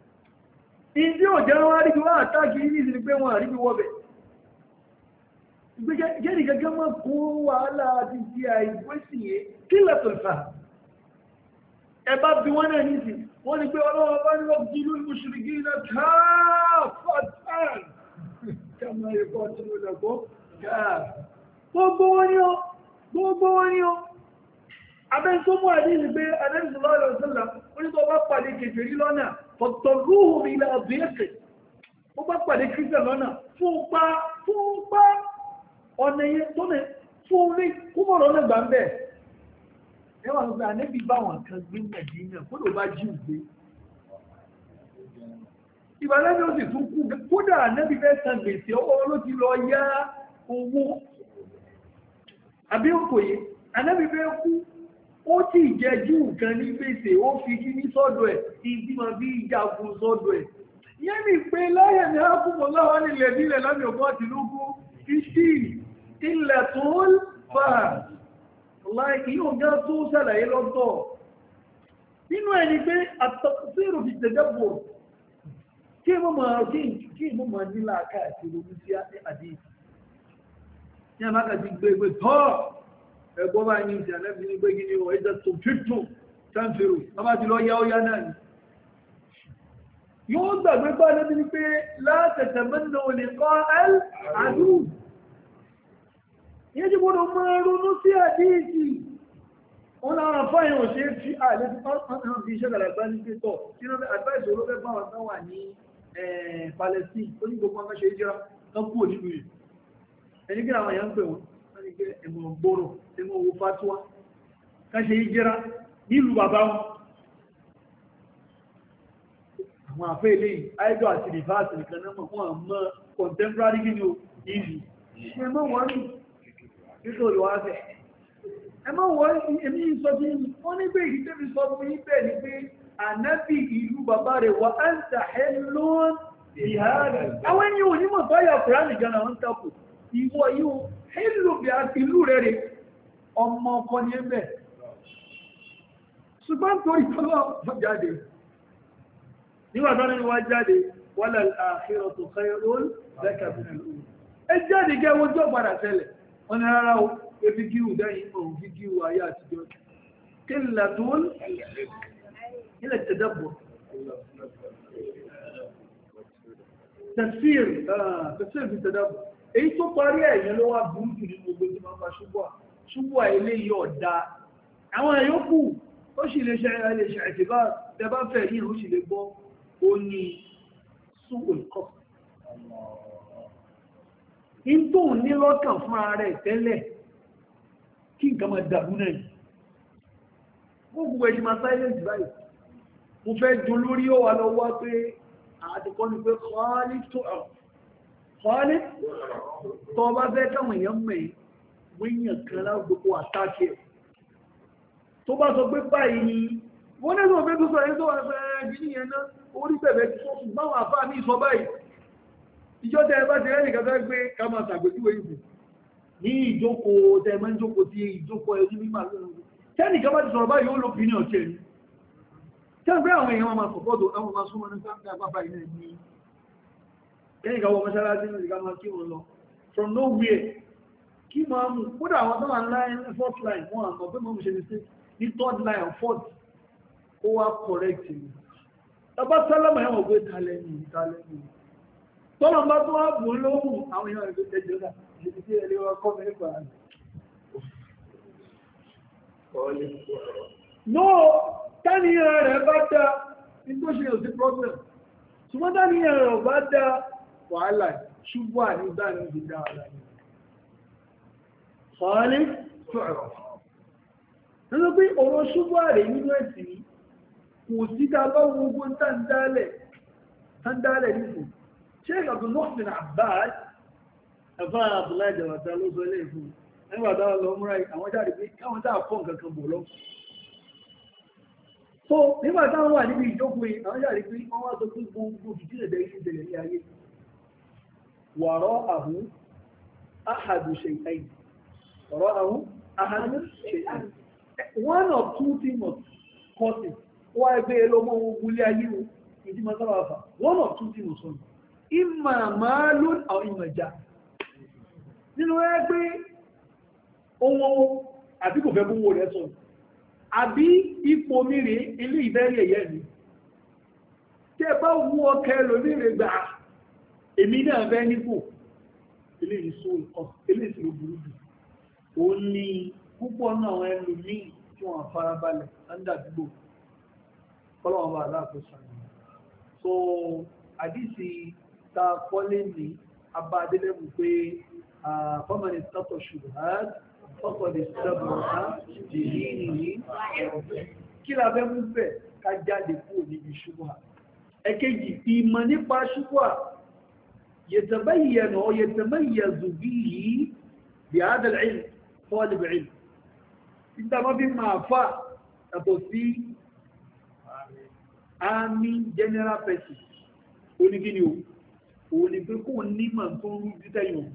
ìdí òjẹ́ wọn rí bí wọ́n àtàkì ní ìsinmi pé wọ́n rí bí wọ́bẹ̀ jẹ́rìí gẹ́gẹ́ mọ́ kún wàhálà àti ti àìgbé sí yé kí lẹ́tọ̀ ìfà ẹbá bí wọ́n náà nìsí wọ́n ni pé ọlọ́wọ́ bá ní wọ́n jí lórí mùsùlùmí náà káàfàtàn kàmà ẹ̀kọ́ tí ó lẹ́kọ́ káà gbogbo wọn ni ó gbogbo wọn ni ó abẹ́ tó mú àdíjì pé anẹ́sùlọ́rọ̀ ọ̀sọ́lá onítọ́ bá pàdé kèfèrí lọ́nà fọ̀tọ̀rúhùn ilẹ̀ ọ̀bẹ̀ẹ́kẹ̀ ó bá pàdé kírísẹ̀ lọ́nà fún pa fún pa ọ̀nà yẹn tó nẹ fún orí kúmọ̀rọ̀ lẹ́gbà ń bẹ̀ ẹwà ń gbé anẹ́bí bá wọn kan gbé nàìjíríà kó ló bá jí ògbé ìbàlẹ́bí ó sì tún kú kódà anẹ́bí fẹ́ san gbèsè ọwọ́ ló ti lọ yá owó àbí òkòyè anẹ́bí fẹ́ kú ó tí ìjẹjú nǹkan ní gbèsè ó fi kí ní sọ́dọ̀ ẹ̀ ìdí ma bí ìjagun sọ́dọ̀ ẹ̀ yẹ́ mi pé láyẹ̀ ní ápùpọ̀ láwọn nílẹ̀ nílẹ̀ lámì ọgbọ́n àti lógún ìṣí ilẹ̀ tó ń fà láì yóò gá tó ṣàlàyé lọ́tọ̀ nínú ẹni pé àtọ̀sírò fi tẹ̀dẹ́bọ̀ kí mo máa kí mo máa nílà káàkiri omi sí àdéhìí ní àmákàtí gbégbé tọ́ ẹgbọ́n bá ní ìsìn àlẹ́bí ní gbé gíní wọ̀ ẹjọ́ tó tútù tánfèrò ọba ti lọ yá ó yá náà ni yóò gbàgbé bá lẹ́bí ní pé látẹ̀tẹ̀ mẹ́nà olè kọ́ ẹ́l àdú yẹ́ jí gbọ́dọ̀ máa ronú sí àdíìsì wọn lára fáyẹ̀ ò ṣe fi àlẹ́ fi iṣẹ́ gàlàgbá ní pé tọ̀ tí wọ́n fẹ́ advice olófẹ́ bá wọn tán wà ní Palestine ó ní gbogbo ọmọ ṣe ìjọra tán kúrò nínú rẹ̀ ẹni kí àwọn èèyàn ń pè wọn ẹ̀mọ̀ gbọ́rọ̀ ẹ̀mọ̀ owó fatuwa káṣe ìjẹ́ra nílùú bàbá wọn àwọn àfẹ́ ilé àìdọ́ àti rìfáàsì nìkan náà wọ́n mọ́ contemporary gíní o ìlú ẹmọ́ wọ́n rí nítorí wá fẹ́ ẹmọ́ wọ́n rí èmi sọ bí wọ́n ní pé ìdí tẹ́mi sọ fún yín bẹ́ẹ̀ ni pé ànábì ìlú bàbá rẹ̀ wà á ń tàhẹ́lọ́n ìhàrẹ̀ àwọn ẹni onímọ̀ báyà kùránì gan àwọn tako ìwọ yíò ìlú bí a ti ìlú rẹ̀ rẹ̀ ọmọ ọkọ ní ẹgbẹ̀ ṣùgbọ́n torí tọ́lọ́ jáde nígbàtọ́ nínú wá jáde wala al-akhiratu khayrun laka min al-ula ẹ jáde gẹ́ wọ́n jọ padà tẹ́lẹ̀ wọ́n ni rárá o ebi gíhù dẹ́yìn ọ̀hún fi gíhù ayé àtijọ́ qillatun ila tadabbur tafsir tafsir fi tadabbur èyí tó parí ẹ̀yẹn ló wá burú jù nínú gbogbo tí máa ń fa ṣubúà ṣubúà ilé yìí ọ̀dá àwọn ẹ̀yọ́kù ó sì lè ṣe ẹ̀lẹ́ ṣe ẹ̀tìbá tẹbá fẹ́ yìí ó sì lè gbọ́ ó ní súnwòlùkọ́ in tó ní lọ́kàn fún ara rẹ̀ tẹ́lẹ̀ kí nǹkan máa dàbú náà yìí ó gbogbo ẹ̀jì máa silence báyìí mo fẹ́ dùn lórí ó wà lọ wá pé àtikọ́ ni pé kọ́álí tó ọ̀ kọ́álí tó bá fẹ́ káwọn èèyàn mẹ́ wíyàn kan lágbogbo àtàkì ẹ̀ tó bá sọ pé báyìí ni wọ́n ní ẹ̀sọ́ fẹ́ tó sọ ẹ̀sọ́ ẹ̀fẹ́ gíní yẹn náà orí bẹ̀bẹ̀ tí ó sùn báwọn àfáà ní ìsọ báyìí ìjọ tẹ́ bá ti rẹ́nì kẹta gbé ká máa sàgbéjúwé ìbù ní ìjókòó tẹ́ máa ń jókòó tí ìjókòó ẹni mímọ̀ lónìí tẹ́nì kan bá ti sọ̀rọ̀ báyìí ó ló fi ní ọ̀tẹ́ ni tẹ́gbẹ́ àwọn èèyàn máa sọ̀pọ̀tò àwọn máa súnmọ́ ní sáńdà pápá ilẹ̀ ní ẹni kan wọ mọ́ṣáláṣí ní ìgbà máa kí wọn lọ from nowhere kí máa mú kódà àwọn tó wà line fourth line wọn àmọ́ pé mọ́ mú ṣe ní sí ní third line or fourth ó wá correct ni tọba sálámà ẹ̀wọ̀n gbé talẹ̀ ní ìtalẹ̀ ní tọ́lọ̀ bá tó wá bùn lóhùn àwọn èèyàn ẹgbẹ́ tẹ́jọ́ náà níbi tí ẹlẹ́ wọn kọ́ mẹ́rin pàá no táníyàn rẹ̀ bá dá ní tó ṣe òsì problem ṣùgbọ́n táníyàn rẹ̀ bá dá wàhálà ṣubú ànígbà ní ti dá wàhálà ní ọ̀hánì fẹ́rọ̀ nínú pé ọ̀rọ̀ ṣubú àrẹ̀ nínú ẹ̀sìn kò sí ká bá gbogbo tàndálẹ̀ nìsìn ṣe ìgbàgbọ́ mọ́sìn Abbas ẹ̀fà Abdullahi Jawata ló sọ ilé ìfún ẹgbàdá lọ múra àwọn jáde pé káwọn tàà fọ́n kankan bò lọ so nígbàtá wọ́n wà níbi ìjókòó yìí àwọn jáde pé wọ́n wá sọ pé gbogbo ìdílẹ̀dẹ̀ ìṣẹ̀lẹ̀ ní ayé wàrọ́ àhú ahadu shay'ain wàrọ́ àhú ahadu shay'ain one of two things must cause it wọ́n ẹgbẹ́ ẹlọ́mọ ogúnlé ayé o ìdí ma sábà fà one of two things sọ́nà ìmà máa lón àwọn ìmọ̀ ìjà nínú ẹ pé ohun owó àbí kò fẹ́ kó owó rẹ̀ sọ àbí ipò mìírí ilé ìbẹ́rí ẹ̀yẹ́ mi tí ẹ bá wú ọkẹ́ lórí rẹ̀ gbà èmi náà fẹ́ nípò ilé ìsó ìkọ́ ilé ìsìnkú burú jù ó ní púpọ̀ náà àwọn ẹlòmíì tí wọ́n farabalẹ̀ láńdàdúgbò kọ́lọ́wọ́n bá aláàkóso so àdìsí ta kọ́lé ní abádélébù pé fọ́mọ̀lì tọ́tọ̀ ṣùgbọ́n tọ́tọ̀ lè sẹ́bùrọ̀ jìnnì nìyí kí la fẹ́ mú bẹ̀ ká jáde kúrò níbi ṣùgbọ́n ẹ̀kejì ìmọ̀ nípa ṣùgbọ́n يتبين ويتميز به بهذا العلم طالب علم انت ما في معفى اتوسي àmì general person oni kini o oni pé kò ní mọ̀ tó rú títẹ̀ yóò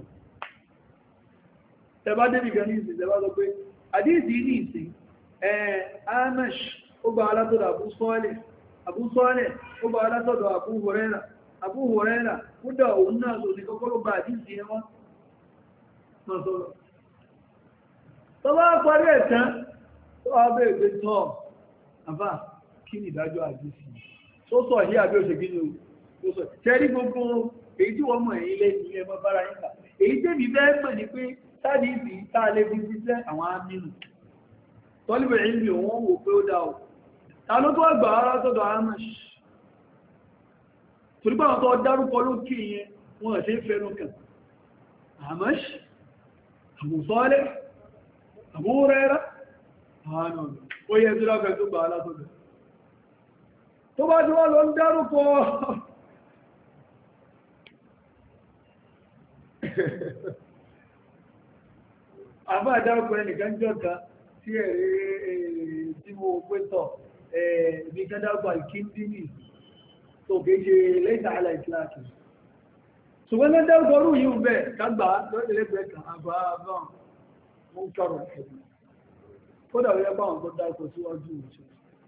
tẹbá débi gan ní ìsìn tẹbá sọ pé àdíìsì ní ìsìn ẹ̀ Amash ó gba alátọ́dọ̀ Abu Salih Abu Salih ó gba alátọ́dọ̀ Abu Hurairah Abu Hurairah kódà òun náà tó ní kọ́kọ́rọ́ bá àdíìsì ẹwọ́n náà sọ́rọ̀ tó bá parí ẹ̀tàn tó wá bẹ́ẹ̀ pé tọ́ àbá kí ni ìdájọ́ àdíìsì tó sọ yí àbí òṣègbè ní o sọ tẹ́rí gbogbo èyí tí wọ́n mọ̀ èyí lé ní ẹmọ bára yípa èyí tẹ́bí bẹ́ẹ̀ mọ̀ ní pé sáàdì ìbí táà lé fi jíṣẹ́ àwọn amínú tọ́líbẹ̀ ìlú òun wò pé ó dá o ta ló tó àgbà ara tọ́dọ̀ Amash torí báwọn tó dárúkọ lókè yẹn wọ́n ṣe ń fẹ́nu kàn Amash Abu Salih Abu Hurairah àwọn ọ̀nà ó yẹ tí lọ́fẹ́ tó gbà alátọ́dọ̀ tó bá jọ lọ ń dárúkọ àbá dárúkọ ẹnìkan jọ́ta tí ẹ̀rẹ́ tí mo pẹ́tọ̀ ibi kan dárúkọ alkindini tó kéje lẹ́ta àlà ìsìláàkì ṣùgbọ́n lẹ́ dárúkọ rú yíò bẹ́ẹ̀ kágbà lọ́dẹ̀lẹ́gbẹ̀ẹ́ kan àbá àbá mú kọrọ̀ ẹ̀bùn kódà wíyẹ́ báwọn tó dárúkọ síwájú ìṣẹ́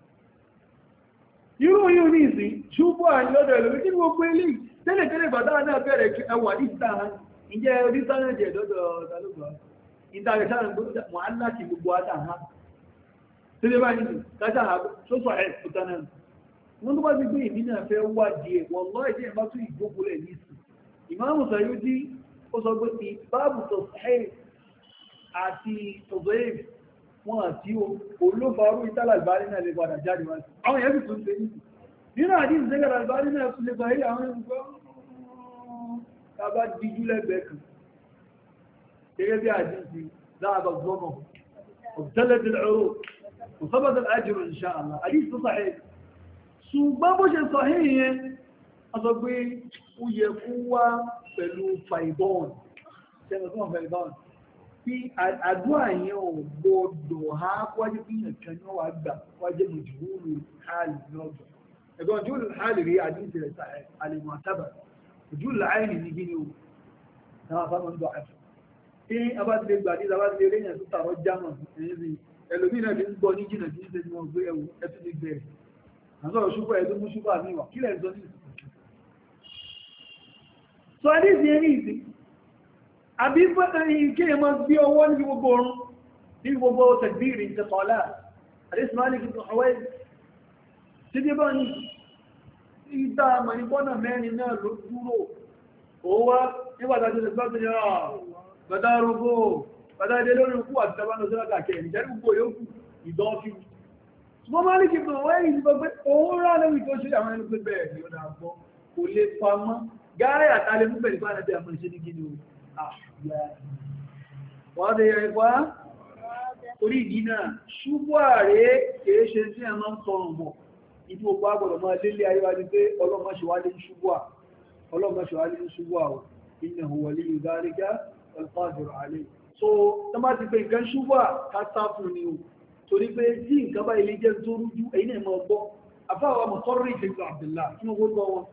irú yíò ní ìsìn ṣúgbọ́ àyọ́dọ̀ ẹ̀lòmí kí ní gbogbo ilé tẹ́lẹ̀tẹ́lẹ̀ bàtà náà bẹ̀rẹ̀ ẹwà ní ìta ìjẹ́ orísánẹ́jì ẹ̀dọ́dọ̀ ọ̀tàlùgbà ìtàrẹ̀sára mọ̀ aláti gbogbo àtàhá tẹ́lẹ̀ bá nínú káṣà sọ́sọ̀ ẹ̀ ìtànà wọ́n tó bá ti gbé ìmí náà fẹ́ wà díẹ̀ wọ́n lọ́ ẹ̀jẹ̀ bá tún ìgbókùnlẹ̀ ní ìsìn Ìmáàmù Sàyúdí ó sọ pé ìbáàbù tọ̀sẹ̀ àti tọ̀sẹ̀ wọn àti olófarú ìtàlà ìbárí náà lè padà jáde wá sí àwọn èèyàn sì tún ṣe ní nínú àdí ìṣẹ́gàrà ìbárí náà tún lè bá ilé àwọn ẹgbẹ́ tàbá díjú lẹ́gbẹ̀ẹ́ kan gẹ́gẹ́ bí àdí ìsìn láàbà gbọ́mọ̀ ọ̀tẹ́lẹ̀dẹ̀ ọ̀rọ̀ ọ̀sọ́bọ̀dẹ̀ àjùrò inshallah àdí ìsìn sahih ṣùgbọ́n bó ṣe sahih yẹn a sọ pé ó yẹ kó wá pẹ̀lú faibon tí àdúrà yẹn ò gbọdọ̀ ha wájú bí nǹkan ní wà gbà wájú mọ̀júwúrù hálì lọ́gbà ẹ̀gbọ́n mọ̀júwúrù hálì rí àdíjì rẹ̀ àlèmọ̀ àtàbà mọ̀júwúrù àìní ní gíní o náà fáwọn ń dọ̀ àfẹ́ tí a bá ti lè gbà ní ìlàbá ti lè rí yẹn tó tàwọn jámọ̀ ẹ̀yìn ẹlòmí náà ti ń gbọ́ ní jìnà tí ń ṣe ní wọn gbé ẹwù ẹtù ní bẹ̀rẹ̀ àtọ́rọ̀ ṣúpọ̀ ẹ̀dọ́ mú ṣúpọ̀ àmì ìwà kílẹ̀ sọ ní ìsìn sọ àdíjì ẹni ìsìn àbí kí ẹ máa gbé ọwọ́ ní gbogbo orun ní gbogbo tẹ̀gbìrì ìtẹ̀kọ̀ọ́lá àdísìmáàlì kìtò ọwẹ́ tí dé bá ní ìta àmàlìkọ́nà mẹ́rin náà ló dúró òwá nígbàtà tí ó ti rà bàtà rúgbò bàtà ilé lórí ikú àti tàbánà sí lákàkẹ́ ìjẹ́rí gbogbo yóò ìdán fi ṣùgbọ́n máa ní kìtò ọwẹ́ yìí sọ pé òun rà lórí tó ṣe àwọn ẹni pé bẹ́ẹ̀ ni ó dà gbọ́ kò lè pamọ́ gáárẹ̀ àtàlẹ́ fún bẹ̀rẹ̀ fún àti àmọ́ ìṣẹ́ ní gíní o wọ́n dẹ̀ ẹgbá orí ìdí náà ṣúgbọ́ ààrẹ kìí ṣe tí a máa ń tọrùn mọ̀ ìdí òpá gbọ́dọ̀ máa lélé ayéwájú pé ọlọ́mọṣẹ́wálé ń ṣúgbọ́ àwọ̀ innahu waliyyu dhalika wal qadiru alayh so tó bá ti pé nǹkan ṣúgbọ́ káta fún ni o torí pé tí nǹkan bá ilé jẹ́ tó rújú ẹ̀yìn ẹ̀ máa gbọ́ afáwà mọ̀tọ́rọ̀ ìṣẹ́gbà Abdullah kí wọ́n gbọ́ wọn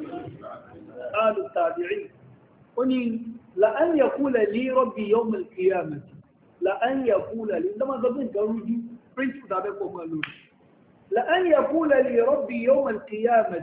لأن يقول لي ربي يوم القيامة لأن يقول لي عندما ضمن قولي برنسيبل تابعكم قالوا لأن يقول لي ربي يوم القيامة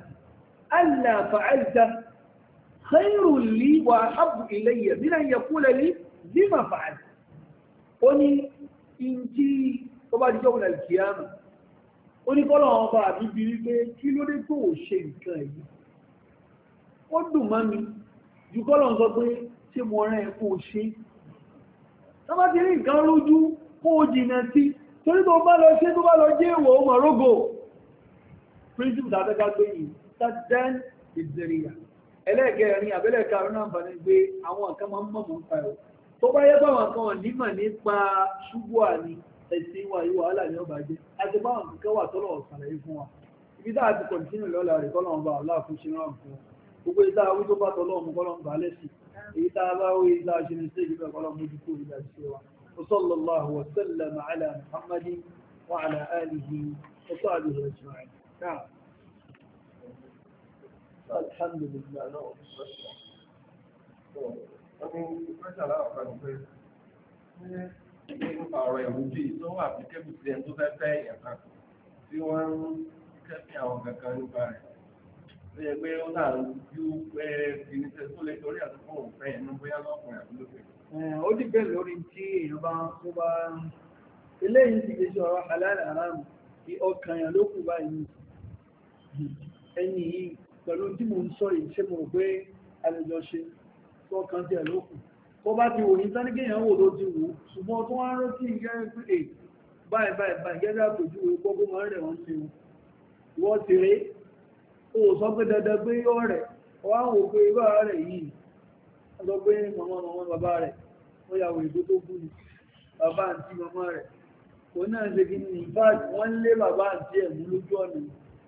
ألا فعلت خير لي وأحب إلي من أن يقول لي lima fa'al ó ní ìntí ó bá díjọ́ wọlé kìíyàmù ó ní kọ́lọ̀ wọn bá àbí bí wípé kí ló dé tó ṣe nǹkan yìí ó dùn mọ́ mi jù kọ́lọ̀ sọ pé ṣé mo rán ẹ kó ṣe tọ́bá ti rí nǹkan lójú kó jìnà sí torí tó bá lọ ṣe tó bá lọ jẹ́ ìwọ̀ ọmọ rógò príncipù tàbẹ́ká gbé yìí tàbí ìzẹ̀ríyà ẹlẹ́ẹ̀kẹrin àbẹ́lẹ̀ka rẹ̀ náà bàní gbé àwọn nǹkan máa ń mọ̀ mọ́ nípa ẹ̀ tó bá yẹ báwọn kan nímọ̀ nípa ṣubú àní ẹ̀sìn wa yìí wàhálà ní ọba jẹ́ àti báwọn nǹkan wà tọ́lọ̀ ọ̀sàlẹ̀ fún wa ibi tá a ti kọ̀ǹtínú lọ́la rẹ̀ kọ́lọ̀ ọba aláàfin ṣe rán fún wa gbogbo ìta awí tó bá tọ́lọ̀ ọmọ kọ́lọ̀ ọba lẹ́sìn èyí tá a bá wí ìta ṣe ní stéèjì bẹ́ẹ̀ kọ́lọ̀ mójú kó ìdá ṣe wa وصلى الله وسلم على محمد وعلى آله وصحبه أجمعين نعم الحمد لله nípa ọ̀rọ̀ ìrújú tó wà bí kébù sí ẹni tó fẹ́ fẹ́ èèyàn kan tí wọ́n ń kẹ́fì àwọn kankan nípa rẹ̀ tó yẹ pé ó náà ju pé ìníṣẹ́ tó lè torí àtúkọ̀ òun fẹ́ ẹ̀nu bóyá lọ́kùnrin àbí lóbìnrin. ó dìbẹ̀ lórí tí èèyàn bá tó bá eléyìí ti lè ṣe ọ̀rọ̀ halal haram kí ọkàn yàn ló kù báyìí ẹni yìí pẹ̀lú tí mo ń sọ yìí ṣé mo rò pé àlejò ṣe tó kàn tí ẹ̀ ló kù tó bá ti wòyí tán ní kéèyàn wò ló ti wò ṣùgbọ́n tó wá ń rántí gẹ́gẹ́ pé è báyìí báyìí báyìí gẹ́gẹ́ àpèjú ìwé gbogbo máa ń rẹ̀ wọ́n ti wò wọ́n ti rí ó sọ pé dandan pé yóò rẹ̀ wọ́n á wò pé bá rẹ̀ yìí wọ́n sọ pé màmá màmá bàbá rẹ̀ wọ́n yà wò èdè tó kú ni bàbá àǹtí màmá rẹ̀ kò náà ṣe kí ni ìfáàdì wọ́n lé bàbá àǹtí ẹ̀ mú lójú ọ̀nà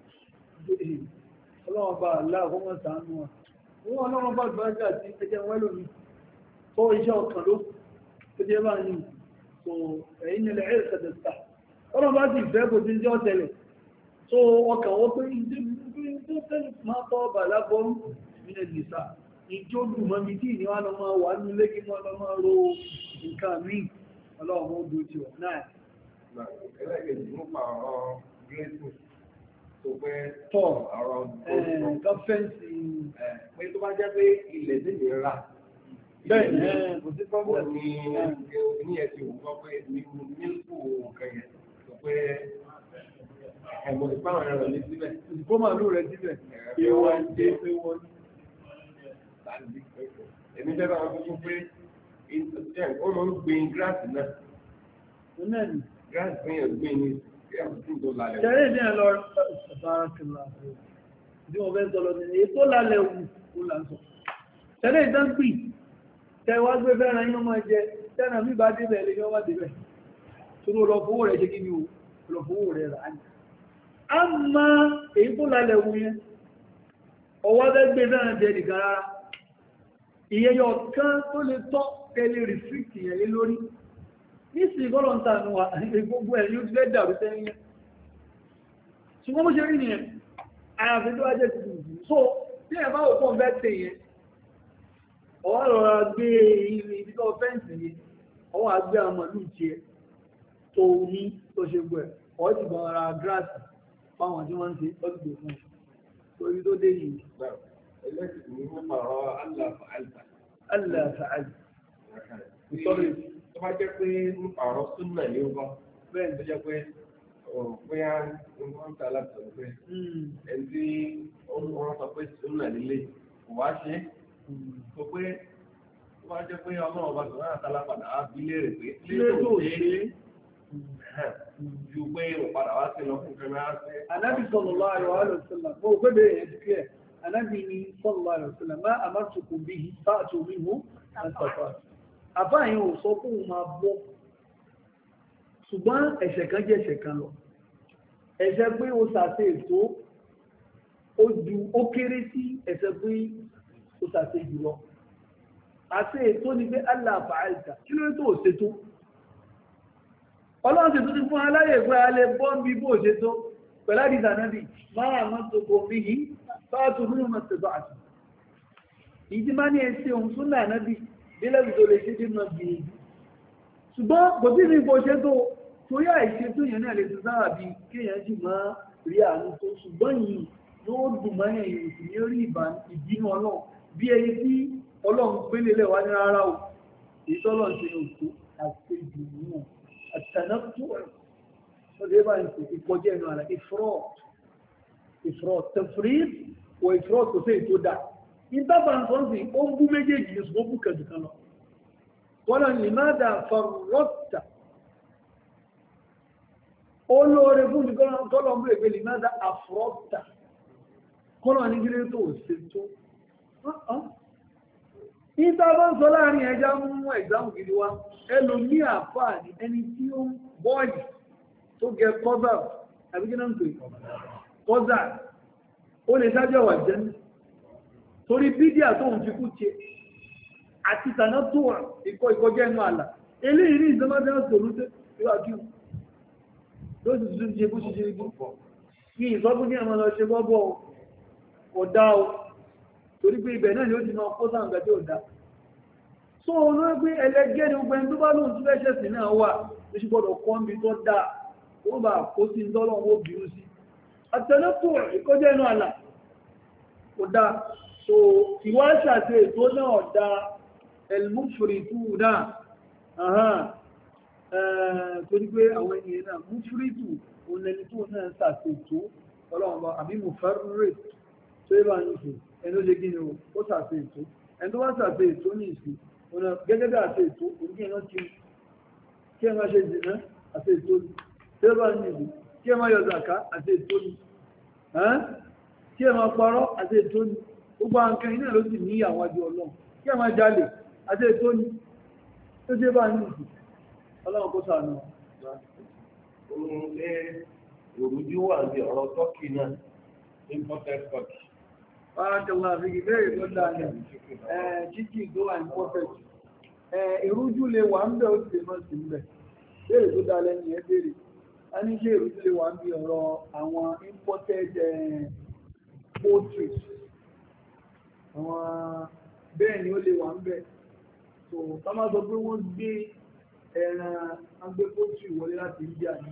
ọlọ́wọ́n bá aláàkọ́mọ̀ sàánú wọn wọ́n ọlọ́wọ́n bá gbájá sí ẹjẹ́ wẹ́lò ní tó iṣẹ́ ọkàn ló tó jẹ́ bá ní so ẹ̀yìn nílẹ̀ ẹ̀rẹ́ sẹ̀dẹ̀sà ọlọ́wọ́n bá sì fẹ́ kò tí ń jẹ́ ọ̀tẹ̀lẹ̀ so ọkàn wọ́n pé ìdí tó tẹ́lẹ̀ máa tọ́ bà lábọ́rú nínú ìgbìsà ìjó dùmọ́ mi tí ìníwá lọ máa wà nínú lẹ́kí mọ́ lọ máa ro nǹkan míì ọlọ́wọ́n ó do ti wọ̀ náà. ẹlẹ́gẹ̀ẹ́jì nípa ọ̀rọ̀ gírẹ́sì tó pé tọ́ ọ̀rọ̀ gọ́fẹ́ǹsì pé tó bá jẹ́ pé ilẹ̀ tí mi rà bẹ́ẹ̀ ni kò sí wọ́n ní ní ẹ̀sìn òwúrọ̀ pé nínú mílíkù nǹkan yẹn tó pé ẹ̀mọ̀ ìpáwọn ẹ̀rọ ní síbẹ̀. ìkó màálù rẹ̀ síbẹ̀ ìwọ̀ ẹ̀jẹ̀ pé wọ́n ní. èmi fẹ́ bá wọn fún pé ó lọ ń gbin gíráàsì náà. náà ni gíráàsì fún yẹn gbin ní gíráàsì tó lálẹ́. ṣẹlẹ̀ ní ẹ̀ lọ bárakìlá bí wọ́n fẹ́ sọ lọ nínú èyí tó lálẹ́ wù kó là ń sọ. ṣẹlẹ̀ ìdánpì tẹ wá gbé fẹ́ràn yín máa jẹ tẹ́nà mí bá débẹ̀ lè yọ́ wá débẹ̀ tó lọ fowó rẹ̀ ṣe kí ni o lọ fowó rẹ̀ rà ní. a máa èyí tó lálẹ́ wù yẹn ọwọ́ fẹ́ gbé fẹ́ràn jẹ nìkan rárá ìyẹn yọ kán tó lè tọ́ tẹ́lẹ̀ rìsíìtì yẹn lé lórí nísìnyí kọ́ ló ń tànù wa gbogbo ẹ̀ yóò ti fẹ́ dàrú sẹ́yìn yẹn ṣùgbọ́n bó ṣe rí nìyẹn àyàfi tó wá jẹ́ ti dùn so tí ẹ̀ bá wò fún ọ̀bẹ tẹ̀ yẹn ọwọ́ rọra gbé ibi tó fẹ́ǹsì yẹn ọwọ́ àgbẹ̀ àwọn màlúù tiẹ̀ tó ní tó ṣe gbọ́ ẹ̀ ọwọ́ ti gbọ́n ara gíráàsì fáwọn tí wọ́n ń ṣe lọ́dún tó fún ẹ̀ torí tó dé yìí. ẹlẹ́sìn ní wọ́n máa rọ aláàfà àlùfà. aláàfà àlùfà. ìtọ́rọ̀ tó bá jẹ́ pé nípa ọ̀rọ̀ súnà ní ó bá bẹ́ẹ̀ tó jẹ́ pé bóyá wọ́n ń ta láti sọ̀rọ̀ pé ẹni tí wọ́n sọ pé súnà líle kò wá ṣe sọ pé tó bá jẹ́ pé ọlọ́run bá sọ̀rọ̀ àtàlà padà á bí léèrè pé ilé tó ṣe ju pé òpadà wá sí lọ fún kẹmẹ́rà sí. Ànábì sallallahu alaihi wasallam mo rò pé bẹ́ẹ̀ yẹn ti kílẹ̀ Ànábì ní sallallahu alaihi wasallam má amartukum bihi fa'tu minhu mastata'tum. Àbáyìn ò sọ fún un máa bọ́ ṣùgbọ́n ẹ̀ṣẹ̀ kan jẹ́ ẹ̀ṣẹ̀ kan lọ ẹ̀ṣẹ̀ pé ó ṣàṣe ètò ó ju ó kéré sí ẹ̀ṣẹ̀ pé ó ṣàṣe jùlọ àṣẹ ètò ni pé Allah fa'alta kí ló tó ṣètò ọlọ́run ṣètò ti fún aláyè pé a lè bọ́ bí bó ṣètò pẹ̀lú àdìsá nábì máa mọ́ tó kò mí yìí fáàtù nínú mọ́ ṣètò àti ìdí máa ní ẹsẹ̀ òun súnà nábì nílẹ̀ tó lè ṣe dínà gbìyànjú ṣùgbọ́n kò tí ní ipò ṣe tó torí àìṣe tó yẹn náà lè ti sára bí kéèyàn sì máa rí àánú tó ṣùgbọ́n yìí yóò dùn mọ́ ẹ̀yìn òsì ní orí ìbínú ọlọ́run bí ẹni tí ọlọ́run gbélé lẹ̀ wá ní rárá o ìtọ́lọ̀ ṣe òkú àti ìdùnnú àtànáfù ọdẹ bá ń pè ìkọjá ẹnu àlà ìfúrọ̀ ìfúrọ̀ tẹ̀fúrí wọ ìfúrọ̀ tó fẹ́ tó dà ìtàbà ń sọ́n sí ó ń bú méjèèjì ní ṣùgbọ́n bú kẹjù kan lọ wọ́n lọ ní máa dà fọ̀rọ̀tà olóore fún mi kọ́lọ̀ ń bèèrè pé ní máa dà àfúrọ̀tà kọ́lọ̀ ní gírí tó ṣe tó ìtàbà ń sọ láàrin ẹja mú ẹ̀gbáhùn gidi wá ẹlòmí àfáà ní ẹni tí ó ń bọ́ọ̀lì tó gẹ kọ́zà àbí kí náà ń pè kọ́zà ó lè sájọ́ wà jẹ́ torí bídíà tó ń fi kú ṣe àti tànà tó wà ikọ̀ ìkọjẹ́ ẹnu àlà eléyìí ní ìsọmọdé sòlútẹ́ ìwà kí ló sì tún ṣe bó ṣe ṣe rí kí ìsọ́bùn ní àwọn lọ ṣe bọ́bọ̀ kò dá o torí pé ibẹ̀ náà ni ó ti máa kó sáǹgà tí ó dá so olóògbé pé ẹlẹgẹ́ ni gbogbo ẹni tó bá lóun tí fẹ́ ṣẹ̀sìn náà wà ló ṣe gbọ́dọ̀ kọ́ níbi tó dáa ó bá kó sí ń tọ́lọ́ owó bínú sí àtẹlẹ́tò ìkọjá ẹnu àlà kò dáa so ìwà ṣàṣe ètò náà dá ẹlmúfìrìtù náà torí pé àwọn ènìyàn náà múfìrìtù òun lẹni tó náà ṣàṣe ètò ọlọ́run bá àbí mùfẹ́rẹ́ tó yẹ bá ń ṣe ẹni ó ṣe kí ni ó ṣàṣe ètò ẹni tó wá ṣàṣe ètò ní ìsìn ọ̀nà gẹ́gẹ́ bí àṣẹ ètò òní ẹ̀nà tí kí ẹ máa ṣe ìdìnà àṣẹ ètò ní tí ó bá ní ìlú kí ẹ máa yọ zàká àṣẹ ètò ní kí ẹ máa parọ́ àṣẹ ètò ní gbogbo àǹkan iná ló sì ní àwọn àjọ ọlọ́run kí ẹ máa jalè àṣẹ ètò ní tó ṣe bá ní ìlú ọlọ́run kó sànù. ohun ṣe òrùjú wà ní ọ̀rọ̀ tọ́kì náà imported tọ́kì. Bárakàlá fi ìbéèrè tó dáa jíjì tó wà ní perfect. Ìrújú lè wà ń bẹ̀ ó ti lè mọ́ sí ń bẹ̀. Béèrè tó dáa lẹ́nu ẹ béèrè. A ní ṣe ìrújú lè wà ń bí ọ̀rọ̀ àwọn imported poultry. Àwọn bẹ́ẹ̀ ni ó lè wà ń bẹ̀. So, ká máa sọ pé wọ́n gbé ẹran agbé poultry wọlé láti India ní.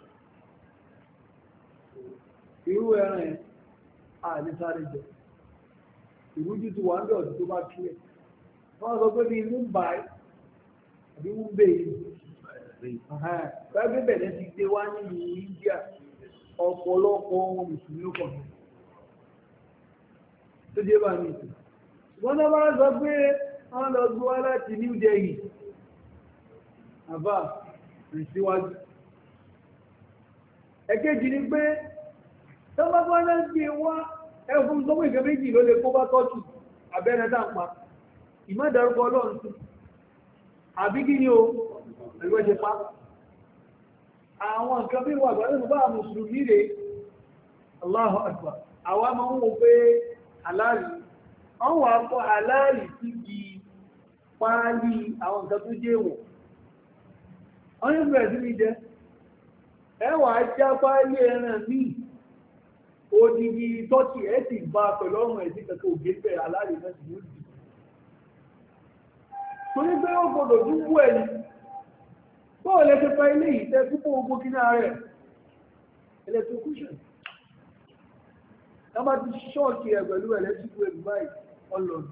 Irú ẹran ẹ̀ àti sáré jẹ. Ìrújú ti wà ń bẹ̀ ọ̀dún tó bá kílẹ̀. Wọ́n sọ pé bí Mumbai àbí Mumbai ẹgbẹ́ bẹ̀rẹ̀ ti gbé wá nínú India ọ̀pọ̀lọpọ̀ ohun ìsìn ló pọ̀ tó dé bá ní ìsìn. Wọ́n náà máa sọ pé wọ́n lọ gbé wá láti New Delhi àbá rìn síwájú. Ẹ̀kejì ni pé tọ́gbọ́gbọ́ náà gbé wá ẹfún tó mú ìfẹ́ méjì ló lè kó bá tọ́tù abẹ́rẹ́ dáǹpa ìmọ́dárúkọ ọlọ́run sí àbí kí ni o ẹgbẹ́ ṣe pa àwọn nǹkan bí wà gbọ́dọ̀ bá mùsùlùmí rẹ̀ Allahu Akbar àwọn máa ń wo pé aláàrí wọ́n wà kọ́ aláàrí sí di páálí àwọn nǹkan tó jẹ́ wọ̀ wọ́n ní bẹ̀rẹ̀ sí ní jẹ́ ẹwà já páálí ẹran míì odidi tọ́tí ẹ̀ sì bá pẹ̀lú ọmọ ẹ̀sí kẹta ògé pẹ̀ aláàrí náà sì lóòdì. tó ní pé ó gbọdọ̀ dúpọ̀ ẹni bọ́ọ̀ lẹ́tẹ̀ pa ilé yìí tẹ́ púpọ̀ ogun kí náà rẹ̀ electrocution náà bá ti ṣọ́ọ̀kì ẹ̀ pẹ̀lú electric wave báyìí ọlọ́run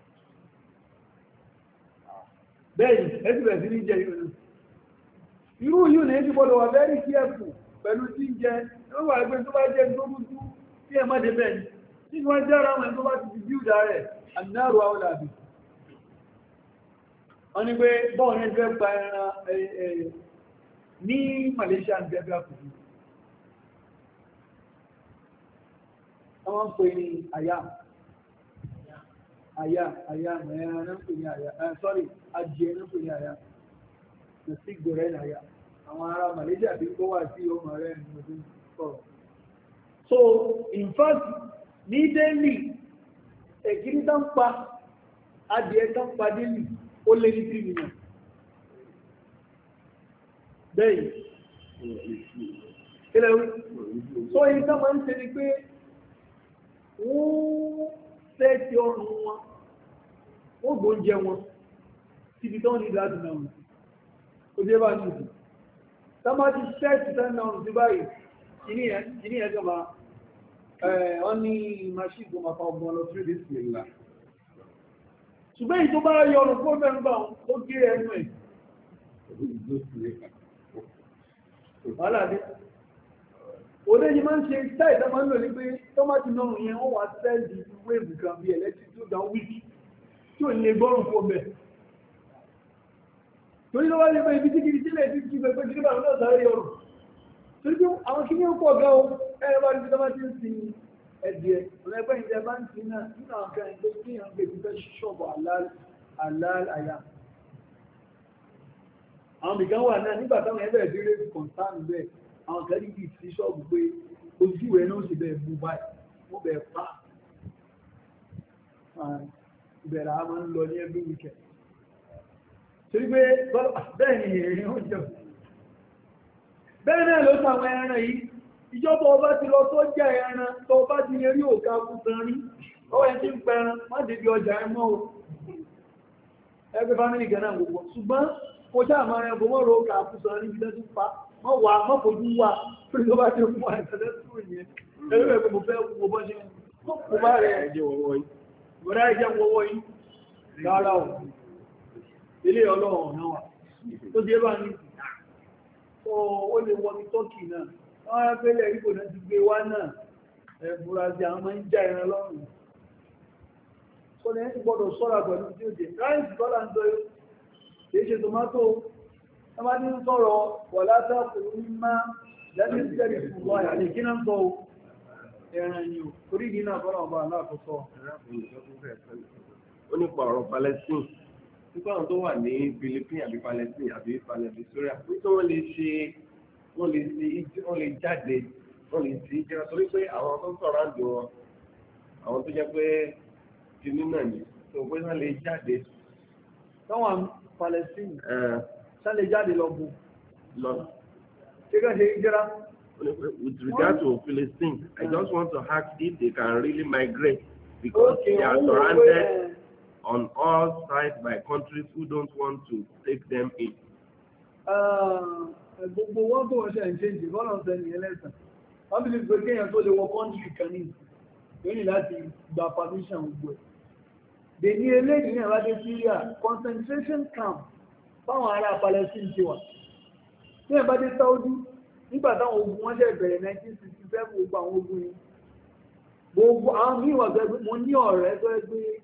bẹ́ẹ̀ni ẹ̀sì bẹ̀rẹ̀ sí ní jẹ ìrìn irú yìí ní ẹ̀sì gbọdọ̀ wà very careful pẹ̀lú tí ń jẹ ó wà ẹgbẹ́ tó bá jẹ́ tó gúdú tí ẹ má dé bẹ́ẹ̀ ni tí wọ́n jẹ́ ara wọn tó bá ti bí ìdá rẹ̀ àdínárò àwọn làbí wọ́n ní pé bọ́ọ̀ ní ẹgbẹ́ gba ẹran ní Malaysia ń gẹ́gẹ́ àkùkù wọ́n ń pè ní àyà àyà àyà ẹran náà ń pè ní àyà sorry adìẹ náà ń pè ní àyà the sick dore ní àyà àwọn ará Malaysia bí kó wà sí ọmọ rẹ̀ ní ọdún sọ̀rọ̀. So in fact ní Delhi ẹ̀kíní tán pa adìẹ tán pa Delhi ó lé ní three million. Bẹ́ẹ̀ kílẹ̀ wí. So èyí tán máa ń ṣe ni pé wọ́n sẹ́ẹ̀tì ọrùn wọn wọ́n gbóúnjẹ wọn síbi tán ní láti náà ó dé bá ní ìsìn. Tọ́mọ́ ti sẹ́ẹ̀tì tán náà sí báyìí kìíní ẹ̀ gọ́mà wọ́n ní machine tó máa fa ọgbọ̀n lọ three days lè là. So ṣùgbọ́n èyí tó bá yọ ọ̀rùn fún mẹ́rin gbà ó gé ẹnu ẹ̀. wàhálà dé òde yìí máa ń ṣe táì tó máa ń lò ní pé tọ́mátì náà yẹn wọ́n wá sẹ́ẹ̀dì wéèvù kan bí ẹ̀lẹ́tì tó dá wíìkì tí ò ní gbọ́rùn fún ọbẹ̀. torí ló wá lè pé ibi tí kìí sílẹ̀ tí kìí pé kìí bá náà sáré ọ̀rùn. torí pé àwọn kìí ń pọ̀ gan o ẹ̀rọ bá ti tọ́mátì ń sin ẹ̀dìẹ̀ ọ̀nà ẹgbẹ́ ìjẹ bá ń sin náà nínú àwọn kan ẹgbẹ́ tí yàn gbé fífẹ́ ṣọ́ọ̀bù àlàáyà. àwọn mìkan wà náà nígbà táwọn ẹgbẹ́ ìdílé kọ̀ǹtánù bẹ́ẹ̀ àwọn kan níbi ìsí ṣọ́ọ̀bù pé ojú ìwé náà sì bẹ́ẹ̀ mú báyìí wọ́n bẹ́ẹ̀ pa ìbẹ̀rẹ̀ a máa ń lọ ní every weekend. torí pé bẹ́ẹ̀ ni èrè ó jẹun bẹ́ẹ̀ náà ló sàwọn ẹran yìí ìjọba ọba ti lọ tó jẹ́ ẹran tó bá ti lè rí òkà kútan rí ọwọ́ ẹ̀ tí ń pẹran má débi ọjà ẹ mọ́ o ẹgbẹ́ fámílì gẹ̀ẹ́nà gbogbo ṣùgbọ́n kò sáà máa rẹ̀ bọ́mọ́ ro òkà kútan rí ibi tó pa mọ́ wà mọ́ fojú wà pé tó bá ti mú àìsàdẹ́ tó yẹn ẹgbẹ́ rẹ̀ pé mo fẹ́ wo bọ́ ṣe kó bá rẹ̀ ìwọ̀dá ẹ̀jẹ̀ wọ́wọ́ yìí rárá o ilé ọlọ́run náà wà tó dé bá ní ó lè wọ ní tọ́kì náà wọ́n á pẹ́lẹ̀ ìgbò náà ti gbé wá náà ẹ̀bùra sí àwọn máa ń já ẹran lọ́rùn kó ní ẹni gbọ́dọ̀ sọ́ra pẹ̀lú tí ó jẹ ráìsì kọ́lá ń sọ kìí ṣe tòmátò wọ́n bá ní ń sọ̀rọ̀ wà látàkù ní má jáde jẹ́rì fún wọn àyàlè kí náà ń sọ ẹran yìí orí ìdí náà kọ́lá ọba aláàkóso. ó nípa ọ̀rọ̀ Palestine nípa àwọn tó wà ní Philippines àbí Palestine àbí Palestine nítorí wọ́n lè ṣe wọ́n lè sí wọ́n lè jáde wọ́n lè sí jẹ́ra torí pé àwọn tó ń sọ̀rọ̀ àjò wọn àwọn tó jẹ́ pé kìíní náà ní tó pé wọ́n lè jáde. táwọn Palestine sá lè jáde lọ bù lọ. ṣé ká ṣe jẹ́ra. With regard to Palestine, I just want to ask if they can really migrate because okay, they are surrounded on all sides by countries who don't want to take them in. Gbogbo wọ́n tó wọ́n ṣe ń ṣe ìjì bọ́nà ọ̀sẹ̀ ní ẹlẹ́sàn. Wọ́n bí lè pè kéèyàn tó lè wọ kọ́ntì kan ní ìlú láti gba permission gbogbo ẹ̀. Dè ní eléyìí ní àbájé Syria, concentration camp fáwọn ará Palestine ti wà. Ní àbájé Saudi, nígbà táwọn ogun wọ́n ṣe bẹ̀rẹ̀ nineteen sixty seven gbogbo àwọn ogun yìí. Gbogbo àwọn míì wà gbẹgbẹ mo ní ọ̀rẹ́ tó ẹgbẹ́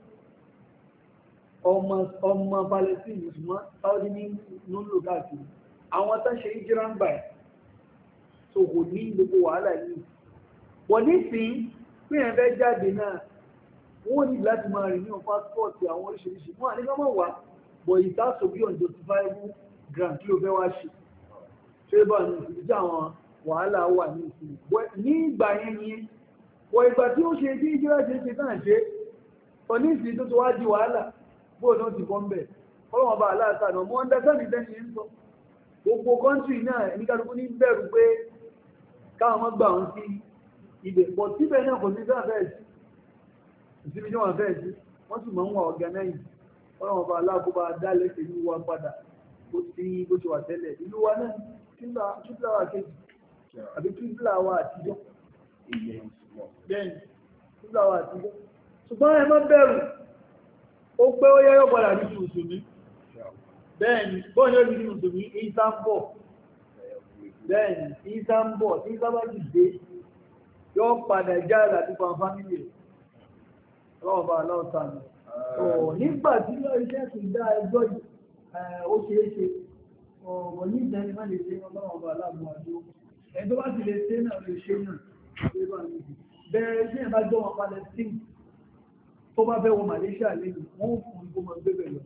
ọmọ ọmọ Palestine ṣùgbọ́n Saudi ní ló káàkiri. Àwọn tán ṣe ìjírá ń gbà ẹ̀ tó kò ní gbogbo wàhálà yìí wọ́n ní sí pé ẹ̀ fẹ́ jáde náà wọ́n ní láti máa rìn ní pásítọ̀tì àwọn oríṣiríṣi wọ́n àníkà máa wà bọ̀ ìtàṣọ bí ọ̀n justifiable grant kí ló fẹ́ wá ṣe ṣé bá ní ìsìnkú tí àwọn wàhálà wà ní ìsìnkú ní ìgbà yẹn ni wọ ìgbà tí ó ṣe tí ìjírá ṣe ṣe náà ṣe ọ ní ìsìn tó ti wá di wàhálà bóòdó ti bọ́ ń bẹ̀ ọlọ́wọ́n bá aláàtà náà mọ́ ń dá sẹ́ni tẹ́ni ń sọ gbogbo kọ́ntì náà ní kálukú ní bẹ̀rù pé káwọn gbà wọn sí ibẹ̀ pọ̀ síbẹ̀ náà kò sí sáà fẹ́ẹ̀ sí ìsinmi tí wọ́n fẹ́ẹ̀ sí wọ́n sì máa ń wà ọ̀gánáyì ọlọ́wọ́n bá aláàkóbá dálẹ̀ ìlú wa padà bó ti bó ti wà tẹ́lẹ̀ ìlú wa náà kíbla wa kejì àbí kíbla wa àtijọ́ bẹ́ẹ̀ni kíbla wa àtijọ́ ṣùgbọ́n ẹ má bẹ̀rù ó pé ó yẹ yóò padà ní mùsùlùmí bẹ́ẹ̀ni bọ́ọ̀ni ó ní mùsùlùmí ìsá ń bọ̀ bẹ́ẹ̀ni ìsá ń bọ̀ tí ìsá bá ti dé yóò padà jáde àti pa fámílì rẹ̀ ọlọ́wọ́ bá aláwọ̀ sàmì nígbà tí iṣẹ́ ti dá ẹjọ́ yìí ó ṣeé ṣe ọ̀rọ̀ ní ìdáni má lè ṣe ọlọ́wọ́ bá aláàmú àjọ ẹ̀ tó bá ti lè ṣe náà lè ṣe náà bẹ̀rẹ̀ sí ẹ̀ bá jọ wọn Palestine tó bá fẹ́ wọ Malaysia lẹ́nu wọ́n fún ìgbó mọ̀ gbé bẹ̀rẹ̀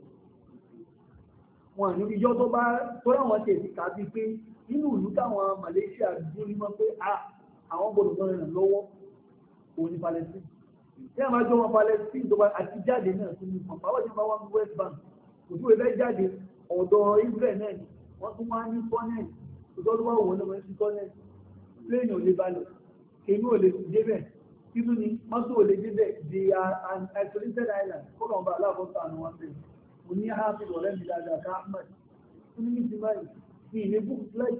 wọn ní ìjọ tó bá tó ráwọn tẹ̀ sí kàbí pé nínú ìlú táwọn Malaysia dúró ní mọ́ pé àwọn gbọdọ̀ mọ́ rẹ̀ lọ́wọ́ òun ní Palestine tí a máa jọ wọn Palestine tó bá àti jáde náà tó ní ìpọ̀ pàwọ́ tí wọ́n bá wá ní West Bank kò tí wọ́n fẹ́ jáde ọ̀dọ̀ Israel náà ni wọ́n tún wá ní tọ́nẹ̀lì tó tọ́jú wá òun lọ́wọ́ sí tọ́nẹ̀lì plane ò lè balẹ̀ èyí ò lè débẹ̀ títú ni mọ́tò ò lè débẹ̀ they are an isolated island kó lọ́n bá aláàbọ̀tà àwọn wọn bẹ̀rẹ̀ mo ní hafi ọ̀rẹ́ mi dáadáa ká ahmed ó ní ní ti báyìí ní ilé book flight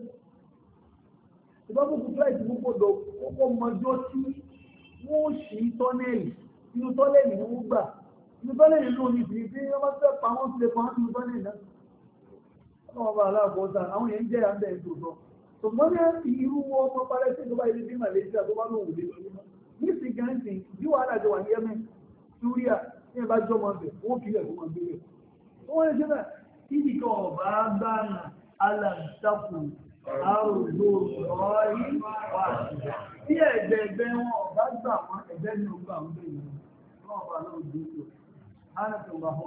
ìbá book flight mú gbọdọ̀ kókó mọjọ́ tí wọ́n ṣí tọ́nẹ̀lì inú tọ́nẹ̀lì ni wọ́n gbà nígbàlẹ̀ ìlú ní ìdí tí wọ́n bá fẹ́ pa wọ́n tilẹ̀ pa wọ́n nígbàlẹ̀ ìlú ọlọ́wọ́ bá aláàbọ̀ọ́ta àwọn èèyàn jẹ́ àndẹ̀ ìtòsọ́ ṣùgbọ́n ní irú ọmọ parẹ́ tí tó bá ilé bí Malaysia tó bá lóhùn lé lórí náà ní sí gáǹtì bí wàhálà jọ wà ní Yemen Syria ní ẹ̀bá jọ máa bẹ̀ wọ́n kìí ẹ̀ tó máa gbé rẹ̀ wọ́n lè ṣe náà kí nìkan ọ̀bá bá nà alàǹtakù àròdò ọ̀rí wà sí ẹ̀gbẹ̀ẹ̀gbẹ̀ wọn ọ̀bá gbà wọn ẹ̀gbẹ́ ní ọgbà àwọn ọmọ ìlú wọn ọba náà dúró